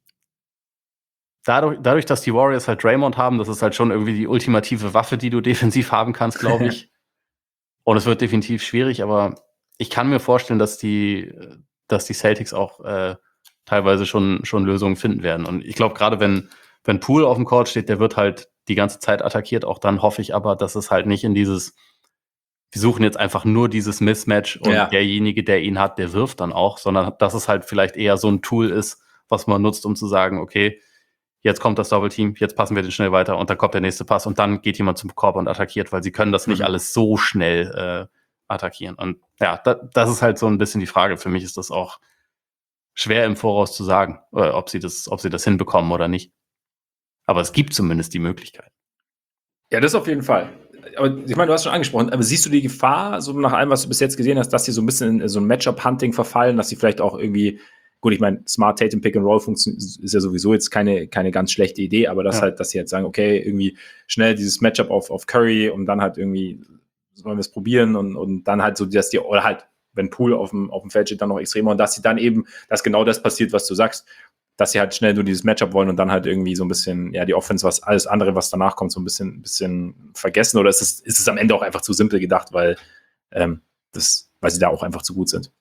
dadurch, dass die Warriors halt Draymond haben, das ist halt schon irgendwie die ultimative Waffe, die du defensiv haben kannst, glaube ich. Und es wird definitiv schwierig, aber ich kann mir vorstellen, dass die Celtics auch teilweise schon Lösungen finden werden. Und ich glaube, gerade wenn Poole auf dem Court steht, der wird halt die ganze Zeit attackiert. Auch dann hoffe ich aber, dass es halt nicht in dieses, wir suchen jetzt einfach nur dieses Mismatch und derjenige, der ihn hat, der wirft dann auch, sondern dass es halt vielleicht eher so ein Tool ist, was man nutzt, um zu sagen, okay, jetzt kommt das Doppelteam, jetzt passen wir den schnell weiter und dann kommt der nächste Pass und dann geht jemand zum Korb und attackiert, weil sie können das nicht alles so schnell attackieren. Und ja, das ist halt so ein bisschen die Frage. Für mich ist das auch schwer im Voraus zu sagen, ob sie das hinbekommen oder nicht. Aber es gibt zumindest die Möglichkeit. Ja, das auf jeden Fall. Aber ich meine, du hast schon angesprochen, aber siehst du die Gefahr, so nach allem, was du bis jetzt gesehen hast, dass sie so ein bisschen in so ein Matchup-Hunting verfallen, dass sie vielleicht auch irgendwie, gut, ich meine, Smart Tatum Pick and Roll ist ja sowieso jetzt keine ganz schlechte Idee, aber dass sie halt sagen, okay, irgendwie schnell dieses Matchup auf Curry und dann halt irgendwie sollen wir es probieren und dann halt so, dass die, oder halt, wenn Poole auf dem Feld steht, dann noch extremer und dass sie dann eben, dass genau das passiert, was du sagst, dass sie halt schnell nur dieses Matchup wollen und dann halt irgendwie so ein bisschen, ja, die Offense, was alles andere, was danach kommt, so ein bisschen vergessen, oder ist es am Ende auch einfach zu simpel gedacht, weil sie da auch einfach zu gut sind?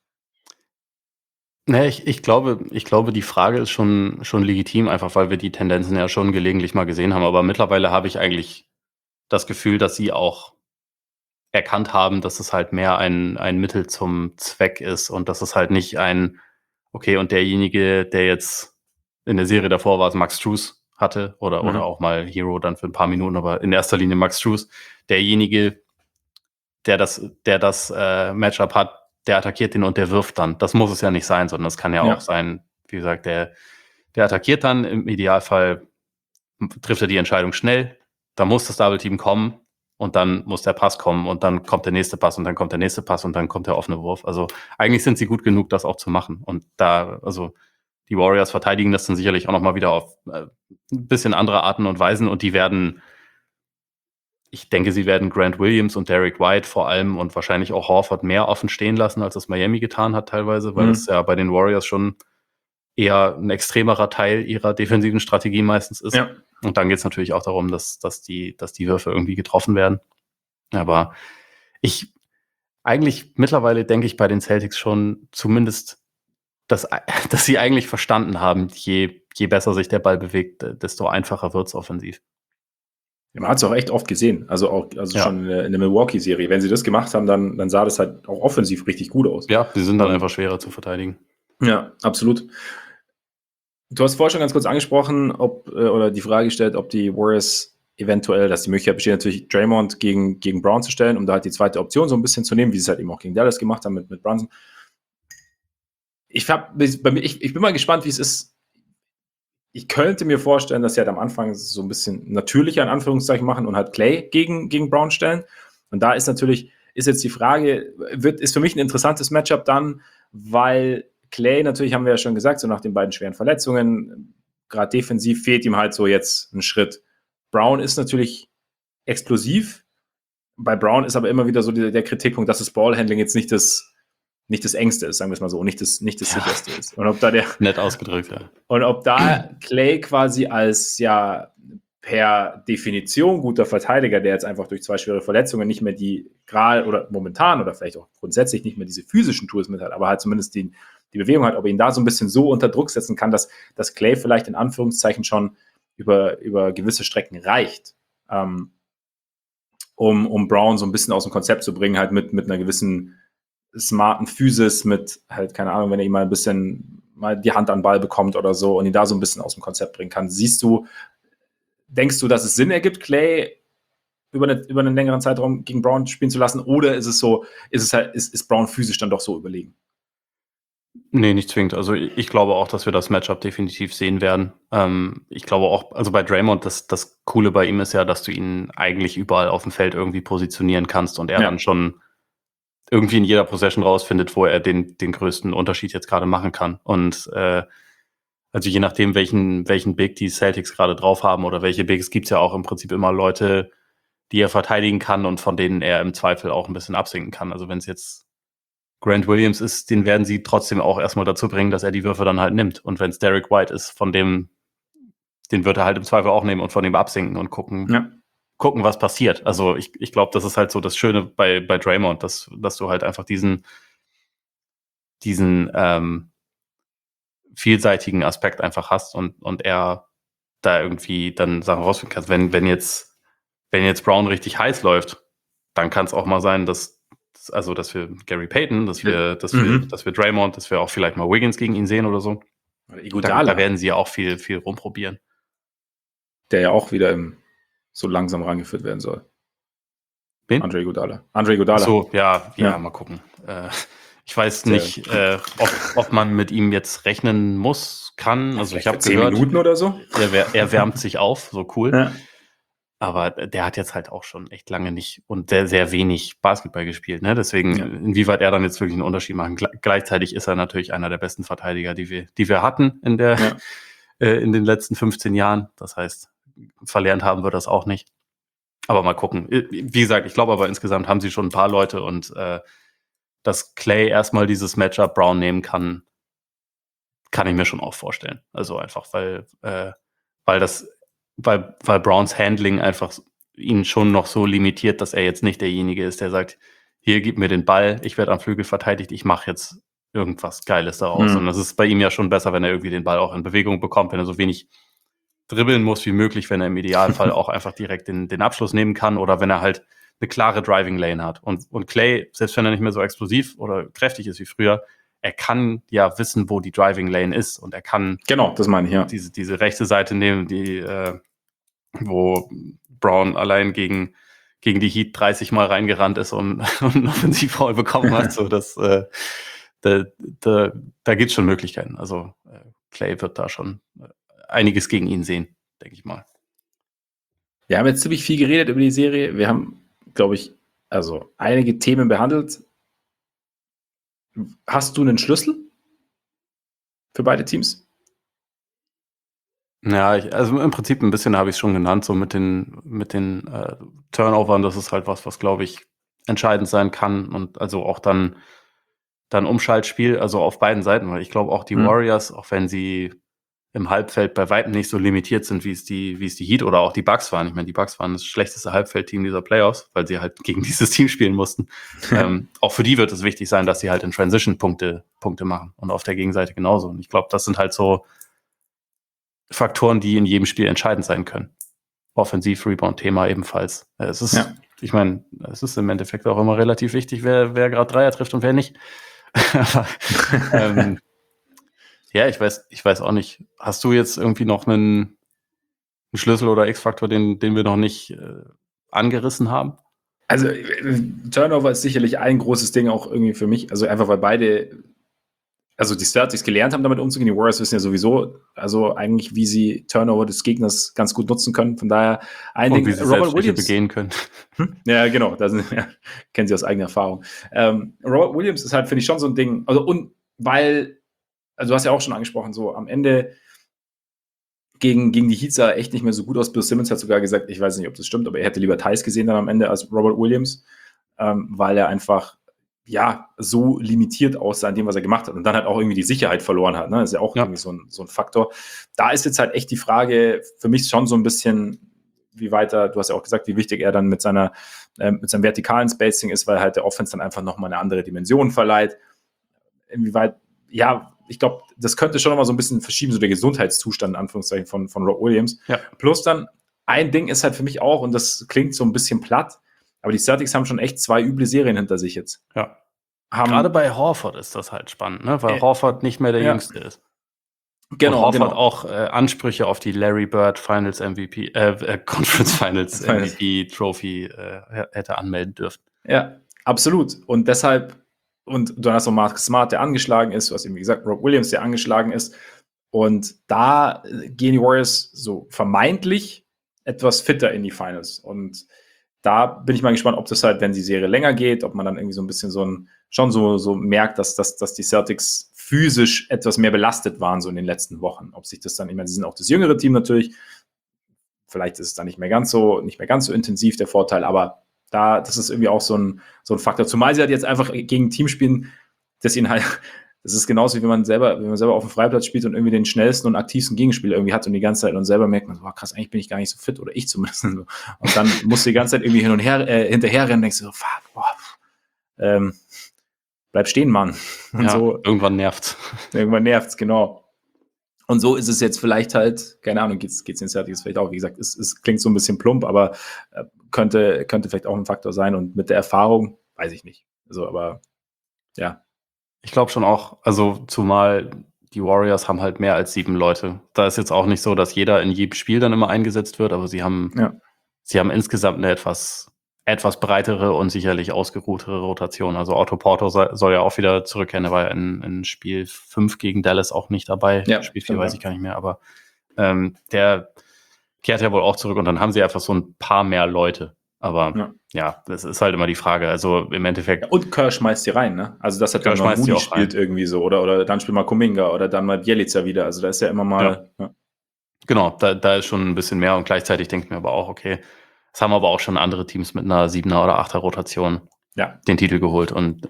Nee, ich glaube, die Frage ist schon legitim, einfach weil wir die Tendenzen ja schon gelegentlich mal gesehen haben. Aber mittlerweile habe ich eigentlich das Gefühl, dass sie auch erkannt haben, dass es halt mehr ein Mittel zum Zweck ist und dass es halt nicht okay, und derjenige, der jetzt in der Serie davor war, Max Strus hatte oder auch mal Hero dann für ein paar Minuten, aber in erster Linie Max Strus, derjenige, der das Matchup hat, der attackiert den und der wirft dann. Das muss es ja nicht sein, sondern es kann ja auch sein, wie gesagt, der attackiert dann, im Idealfall trifft er die Entscheidung schnell, da muss das Double-Team kommen und dann muss der Pass kommen und dann kommt der nächste Pass und dann kommt der nächste Pass und dann kommt der offene Wurf. Also eigentlich sind sie gut genug, das auch zu machen. Und da, also Die Warriors verteidigen das dann sicherlich auch nochmal wieder auf ein bisschen andere Arten und Weisen und ich denke, sie werden Grant Williams und Derek White vor allem und wahrscheinlich auch Horford mehr offen stehen lassen, als das Miami getan hat teilweise, weil das ja bei den Warriors schon eher ein extremer Teil ihrer defensiven Strategie meistens ist. Ja. Und dann geht es natürlich auch darum, dass die Würfe irgendwie getroffen werden. Aber eigentlich mittlerweile denke ich bei den Celtics schon zumindest, dass sie eigentlich verstanden haben, je besser sich der Ball bewegt, desto einfacher wird es offensiv. Man hat es auch echt oft gesehen, also schon in der Milwaukee-Serie. Wenn sie das gemacht haben, dann sah das halt auch offensiv richtig gut aus. Ja, sie sind dann einfach schwerer zu verteidigen. Ja, absolut. Du hast vorher schon ganz kurz angesprochen, oder die Frage gestellt, ob die Warriors eventuell, dass die Möglichkeit besteht, natürlich Draymond gegen Brown zu stellen, um da halt die zweite Option so ein bisschen zu nehmen, wie sie es halt eben auch gegen Dallas gemacht haben mit Brunson. Ich bin mal gespannt, wie es ist. Ich könnte mir vorstellen, dass sie halt am Anfang so ein bisschen natürlicher in Anführungszeichen machen und halt Clay gegen Brown stellen. Und da ist jetzt die Frage, ist für mich ein interessantes Matchup dann, weil Clay natürlich, haben wir ja schon gesagt, so nach den beiden schweren Verletzungen, gerade defensiv fehlt ihm halt so jetzt ein Schritt. Brown ist natürlich explosiv. Bei Brown ist aber immer wieder so der Kritikpunkt, dass das Ballhandling jetzt nicht das Engste ist, sagen wir es mal so, nicht das Sicherste ist. Und ob da nett ausgedrückt, ja. Und ob da Clay quasi als per Definition guter Verteidiger, der jetzt einfach durch 2 schwere Verletzungen nicht mehr die gerade oder momentan oder vielleicht auch grundsätzlich nicht mehr diese physischen Tools mit hat, aber halt zumindest die Bewegung hat, ob er ihn da so ein bisschen so unter Druck setzen kann, dass Clay vielleicht in Anführungszeichen schon über gewisse Strecken reicht, um Brown so ein bisschen aus dem Konzept zu bringen, halt mit einer gewissen smarten Physis, mit halt, keine Ahnung, wenn er ihm mal ein bisschen mal die Hand an den Ball bekommt oder so und ihn da so ein bisschen aus dem Konzept bringen kann. Denkst du, dass es Sinn ergibt, Clay über einen längeren Zeitraum gegen Brown spielen zu lassen, oder ist Brown physisch dann doch so überlegen? Nee, nicht zwingend. Also ich glaube auch, dass wir das Matchup definitiv sehen werden. Ich glaube auch, also bei Draymond, das Coole bei ihm ist ja, dass du ihn eigentlich überall auf dem Feld irgendwie positionieren kannst und er dann schon irgendwie in jeder Possession rausfindet, wo er den größten Unterschied jetzt gerade machen kann. Und also je nachdem, welchen Big die Celtics gerade drauf haben oder welche Bigs, gibt's ja auch im Prinzip immer Leute, die er verteidigen kann und von denen er im Zweifel auch ein bisschen absinken kann. Also wenn es jetzt Grant Williams ist, den werden sie trotzdem auch erstmal dazu bringen, dass er die Würfe dann halt nimmt. Und wenn es Derek White ist, den wird er halt im Zweifel auch nehmen und von dem absinken und gucken, was passiert. Also ich glaube, das ist halt so das Schöne bei Draymond, dass du halt einfach diesen vielseitigen Aspekt einfach hast und er da irgendwie dann Sachen rausfinden kannst. Wenn jetzt Brown richtig heiß läuft, dann kann es auch mal sein, dass wir Gary Payton, dass wir Draymond, dass wir auch vielleicht mal Wiggins gegen ihn sehen oder so. Da werden sie ja auch viel, viel rumprobieren. Der ja auch wieder so langsam rangeführt werden soll. Wen? Andre Iguodala. So, ja, mal gucken. Ich weiß nicht, ob man mit ihm jetzt rechnen kann. Also ich habe 10 Minuten oder so. Er wärmt sich auf, so cool. Ja. Aber der hat jetzt halt auch schon echt lange nicht und sehr, sehr wenig Basketball gespielt. Ne? Deswegen, inwieweit er dann jetzt wirklich einen Unterschied machen. Gleichzeitig ist er natürlich einer der besten Verteidiger, die wir hatten in den letzten 15 Jahren. Das heißt, verlernt haben wir das auch nicht. Aber mal gucken. Wie gesagt, ich glaube aber insgesamt haben sie schon ein paar Leute und dass Clay erstmal dieses Matchup Brown nehmen kann ich mir schon auch vorstellen. Also einfach, weil Browns Handling einfach ihn schon noch so limitiert, dass er jetzt nicht derjenige ist, der sagt, hier, gib mir den Ball, ich werde am Flügel verteidigt, ich mache jetzt irgendwas Geiles daraus. Und das ist bei ihm ja schon besser, wenn er irgendwie den Ball auch in Bewegung bekommt, wenn er so wenig dribbeln muss wie möglich, wenn er im Idealfall auch einfach direkt den Abschluss nehmen kann oder wenn er halt eine klare Driving Lane hat. Und Clay, selbst wenn er nicht mehr so explosiv oder kräftig ist wie früher, er kann ja wissen, wo die Driving Lane ist und er kann das meine ich, ja. diese rechte Seite nehmen, wo Brown allein gegen die Heat 30 Mal reingerannt ist und einen Offensivfoul bekommen hat. So, da gibt es schon Möglichkeiten. Also Clay wird da schon einiges gegen ihn sehen, denke ich mal. Wir haben jetzt ziemlich viel geredet über die Serie. Wir haben, glaube ich, also einige Themen behandelt. Hast du einen Schlüssel für beide Teams? Ja, also im Prinzip ein bisschen habe ich es schon genannt, so mit den Turnovern, das ist halt was, glaube ich, entscheidend sein kann und also auch dann Umschaltspiel, also auf beiden Seiten, weil ich glaube auch die Warriors, auch wenn sie im Halbfeld bei weitem nicht so limitiert sind, wie es die Heat oder auch die Bucks waren. Ich meine, die Bucks waren das schlechteste Halbfeldteam dieser Playoffs, weil sie halt gegen dieses Team spielen mussten. Auch für die wird es wichtig sein, dass sie halt in Transition Punkte machen und auf der Gegenseite genauso. Und ich glaube, das sind halt so Faktoren, die in jedem Spiel entscheidend sein können. Offensiv-Rebound-Thema ebenfalls. Ich meine, es ist im Endeffekt auch immer relativ wichtig, wer gerade Dreier trifft und wer nicht. Ja, ich weiß auch nicht. Hast du jetzt irgendwie noch einen Schlüssel oder X-Faktor, den wir noch nicht angerissen haben? Also Turnover ist sicherlich ein großes Ding auch irgendwie für mich. Also einfach, weil beide, also die Celtics gelernt haben, damit umzugehen. Die Warriors wissen ja sowieso, also eigentlich, wie sie Turnover des Gegners ganz gut nutzen können. Von daher ein Ding, wie sie Robert Williams begehen können. Ja, genau, kennen sie aus eigener Erfahrung. Robert Williams ist halt, finde ich, schon so ein Ding. Also du hast ja auch schon angesprochen, so am Ende gegen die Heat sah er echt nicht mehr so gut aus. Bill Simmons hat sogar gesagt, ich weiß nicht, ob das stimmt, aber er hätte lieber Theis gesehen dann am Ende als Robert Williams, weil er einfach so limitiert aussah in dem, was er gemacht hat und dann halt auch irgendwie die Sicherheit verloren hat. Ne? Das ist ja auch irgendwie so ein Faktor. Da ist jetzt halt echt die Frage für mich schon so ein bisschen, wie weiter, du hast ja auch gesagt, wie wichtig er dann mit seinem vertikalen Spacing ist, weil halt der Offense dann einfach nochmal eine andere Dimension verleiht. Inwieweit, ich glaube, das könnte schon nochmal so ein bisschen verschieben, so der Gesundheitszustand, in Anführungszeichen, von Rob Williams. Ja. Plus dann, ein Ding ist halt für mich auch, und das klingt so ein bisschen platt, aber die Celtics haben schon echt 2 üble Serien hinter sich jetzt. Ja. Gerade bei Horford ist das halt spannend, ne? Weil Horford nicht mehr der Jüngste ist. Genau. Und Horford auch Ansprüche auf die Larry Bird Finals MVP, Conference Finals MVP Trophy hätte anmelden dürfen. Ja, absolut. Und deshalb, und du hast noch Marcus Smart, der angeschlagen ist, du hast eben gesagt, Rob Williams, der angeschlagen ist. Und da gehen die Warriors so vermeintlich etwas fitter in die Finals. Und da bin ich mal gespannt, ob das halt, wenn die Serie länger geht, ob man dann irgendwie so ein bisschen so merkt, dass die Celtics physisch etwas mehr belastet waren, so in den letzten Wochen. Ob sich das dann, ich meine, sie sind auch das jüngere Team natürlich. Vielleicht ist es dann nicht mehr ganz so intensiv der Vorteil, aber das ist irgendwie auch so ein Faktor. Zumal sie halt jetzt einfach gegen ein Team spielen, das ihnen halt, das ist genauso wie wenn man selber auf dem Freiplatz spielt und irgendwie den schnellsten und aktivsten Gegenspieler irgendwie hat und die ganze Zeit und selber merkt man so, krass, eigentlich bin ich gar nicht so fit oder ich zumindest. Und dann musst du die ganze Zeit irgendwie hin und her hinterher rennen und denkst so, fuck, bleib stehen, Mann. Und so, irgendwann nervt's. Irgendwann nervt's, genau. Und so ist es jetzt vielleicht halt, keine Ahnung, geht's den Celtics vielleicht auch. Wie gesagt, es klingt so ein bisschen plump, aber könnte vielleicht auch ein Faktor sein. Und mit der Erfahrung, weiß ich nicht. Also, aber ja. Ich glaube schon auch, also zumal die Warriors haben halt mehr als 7 Leute. Da ist jetzt auch nicht so, dass jeder in jedem Spiel dann immer eingesetzt wird, aber sie haben insgesamt eine etwas breitere und sicherlich ausgeruhtere Rotation. Also Otto Porter soll ja auch wieder zurückkehren. Er war ja in Spiel 5 gegen Dallas auch nicht dabei. Ja, Spiel 4 weiß ich gar nicht mehr, aber der kehrt ja wohl auch zurück und dann haben sie einfach so ein paar mehr Leute. Aber das ist halt immer die Frage. Also im Endeffekt. Ja, und Kerr schmeißt die rein, ne? Also das hat dann mal Moody spielt rein. Irgendwie so. Oder dann spielt mal Kuminga oder dann mal Bjelica wieder. Also da ist ja immer mal. Ja. Genau, da ist schon ein bisschen mehr und gleichzeitig denke ich mir aber auch, okay, es haben aber auch schon andere Teams mit einer 7er oder 8er Rotation den Titel geholt. Und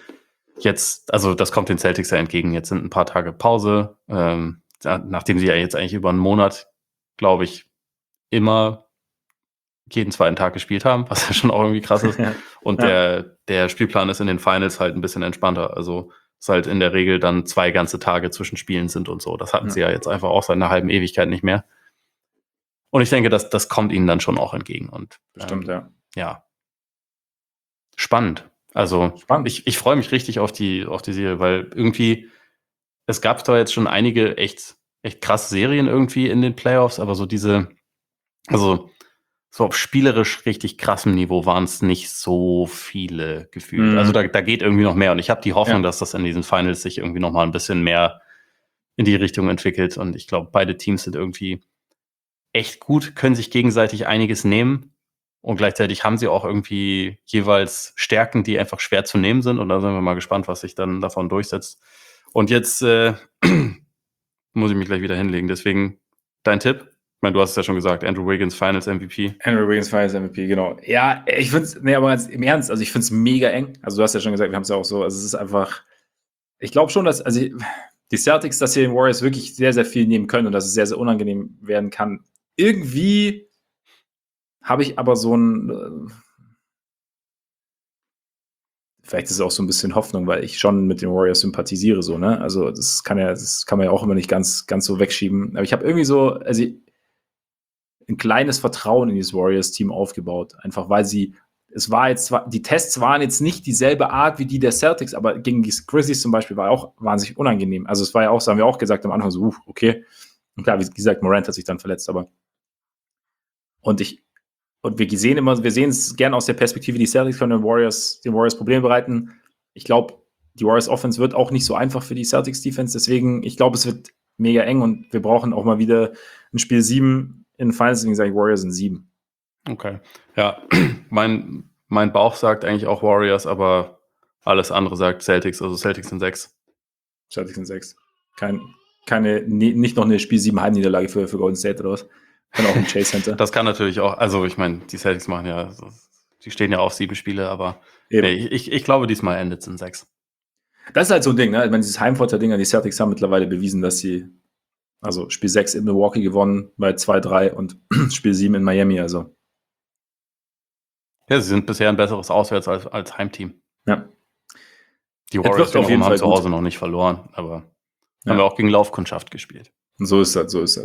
jetzt, also das kommt den Celtics ja entgegen. Jetzt sind ein paar Tage Pause, nachdem sie ja jetzt eigentlich über einen Monat, glaube ich, immer jeden zweiten Tag gespielt haben, was ja schon auch irgendwie krass ist. Und der Spielplan ist in den Finals halt ein bisschen entspannter. Also es halt in der Regel dann 2 ganze Tage zwischen Spielen sind und so. Das hatten sie ja jetzt einfach auch seit einer halben Ewigkeit nicht mehr. Und ich denke, das kommt ihnen dann schon auch entgegen. Und bestimmt, ja. Spannend. Also ich freue mich richtig auf die Serie, weil irgendwie, es gab da jetzt schon einige echt krasse Serien irgendwie in den Playoffs, aber so so auf spielerisch richtig krassem Niveau waren es nicht so viele gefühlt. Also da geht irgendwie noch mehr. Und ich habe die Hoffnung, dass das in diesen Finals sich irgendwie noch mal ein bisschen mehr in die Richtung entwickelt. Und ich glaube, beide Teams sind irgendwie echt gut, können sich gegenseitig einiges nehmen. Und gleichzeitig haben sie auch irgendwie jeweils Stärken, die einfach schwer zu nehmen sind. Und da sind wir mal gespannt, was sich dann davon durchsetzt. Und jetzt muss ich mich gleich wieder hinlegen. Deswegen Dein Tipp? Ich meine, du hast es ja schon gesagt, Andrew Wiggins Finals MVP. Andrew Wiggins Finals MVP, genau. Ja, ich finde es, aber ganz im Ernst, also ich finde es mega eng. Also du hast ja schon gesagt, wir haben es ja auch so, also es ist einfach, ich glaube schon, dass, also die Celtics, dass sie den Warriors wirklich sehr, sehr viel nehmen können und dass es sehr, sehr unangenehm werden kann. Irgendwie habe ich aber so ein, vielleicht ist es auch so ein bisschen Hoffnung, weil ich schon mit den Warriors sympathisiere, so, ne? Also das kann man ja auch immer nicht ganz so wegschieben. Aber ich habe irgendwie so, also ein kleines Vertrauen in dieses Warriors-Team aufgebaut. Einfach weil die Tests waren jetzt nicht dieselbe Art wie die der Celtics, aber gegen die Grizzlies zum Beispiel war auch wahnsinnig unangenehm. Also es war ja auch, das haben wir auch gesagt am Anfang, so, okay. Und klar, wie gesagt, Morant hat sich dann verletzt, aber wir sehen es gerne aus der Perspektive, die Celtics können den Warriors Probleme bereiten. Ich glaube, die Warriors Offense wird auch nicht so einfach für die Celtics Defense, deswegen, ich glaube, es wird mega eng und wir brauchen auch mal wieder ein Spiel 7 in den Finals, deswegen sage ich Warriors in 7. Okay. Ja, mein Bauch sagt eigentlich auch Warriors, aber alles andere sagt Celtics, also Celtics in 6. Celtics in 6. Nicht noch eine Spiel 7 Heimniederlage für Golden State oder was? Kann auch im Chase Center. Das kann natürlich auch, also ich meine, die Celtics machen ja, die stehen ja auf 7 Spiele, aber nee, ich glaube, diesmal endet es in 6. Das ist halt so ein Ding, ne? Ich meine, dieses Heimvorteil-Ding, die Celtics haben mittlerweile bewiesen, dass sie, also Spiel 6 in Milwaukee gewonnen bei 2-3 und Spiel 7 in Miami, also. Ja, sie sind bisher ein besseres Auswärts als Heimteam. Ja. Die Warriors haben zu Hause noch nicht verloren, aber haben wir auch gegen Laufkundschaft gespielt. Und so ist das.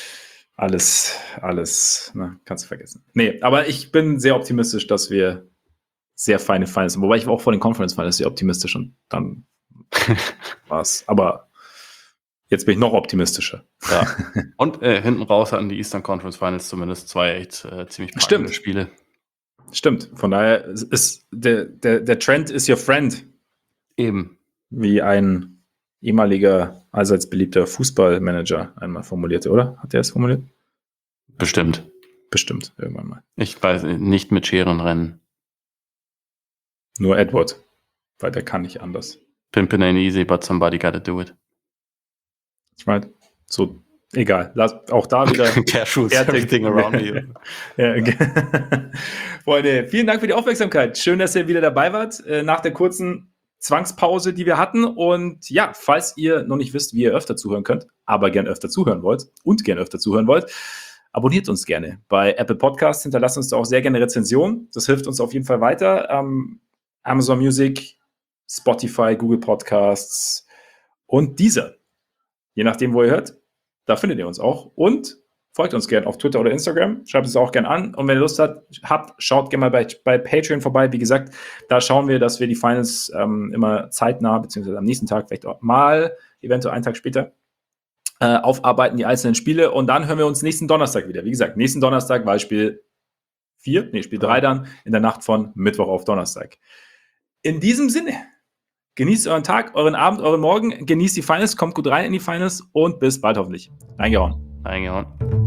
Alles, kannst du vergessen. Nee, aber ich bin sehr optimistisch, dass wir sehr feine Finals haben. Wobei ich war auch vor den Conference Finals sehr optimistisch und dann war's. Aber jetzt bin ich noch optimistischer. Ja. Und hinten raus hatten die Eastern Conference Finals zumindest 2 echt ziemlich packende Spiele. Stimmt. Von daher ist der Trend is your friend. Eben. Wie ein ehemaliger, allseits beliebter Fußballmanager einmal formulierte, oder? Hat der es formuliert? Bestimmt, irgendwann mal. Ich weiß nicht, mit Scherenrennen. Nur Edward, weil der kann nicht anders. Pimpin' ain't easy, but somebody gotta do it. Ich meine, so, egal. Auch da wieder. Cashews, everything around me. Freunde, vielen Dank für die Aufmerksamkeit. Schön, dass ihr wieder dabei wart, nach der kurzen Zwangspause, die wir hatten. Und ja, falls ihr noch nicht wisst, wie ihr öfter zuhören könnt, aber gern öfter zuhören wollt, abonniert uns gerne bei Apple Podcasts, hinterlasst uns da auch sehr gerne Rezensionen. Das hilft uns auf jeden Fall weiter. Amazon Music, Spotify, Google Podcasts und Deezer. Je nachdem, wo ihr hört, da findet ihr uns auch. Und folgt uns gerne auf Twitter oder Instagram. Schreibt uns auch gerne an. Und wenn ihr Lust habt, schaut gerne mal bei Patreon vorbei. Wie gesagt, da schauen wir, dass wir die Finals immer zeitnah, beziehungsweise am nächsten Tag, vielleicht auch mal, eventuell einen Tag später, aufarbeiten, die einzelnen Spiele. Und dann hören wir uns nächsten Donnerstag wieder. Wie gesagt, nächsten Donnerstag war Spiel 3 dann, in der Nacht von Mittwoch auf Donnerstag. In diesem Sinne, genießt euren Tag, euren Abend, euren Morgen, genießt die Finals, kommt gut rein in die Finals und bis bald hoffentlich. Reingehauen.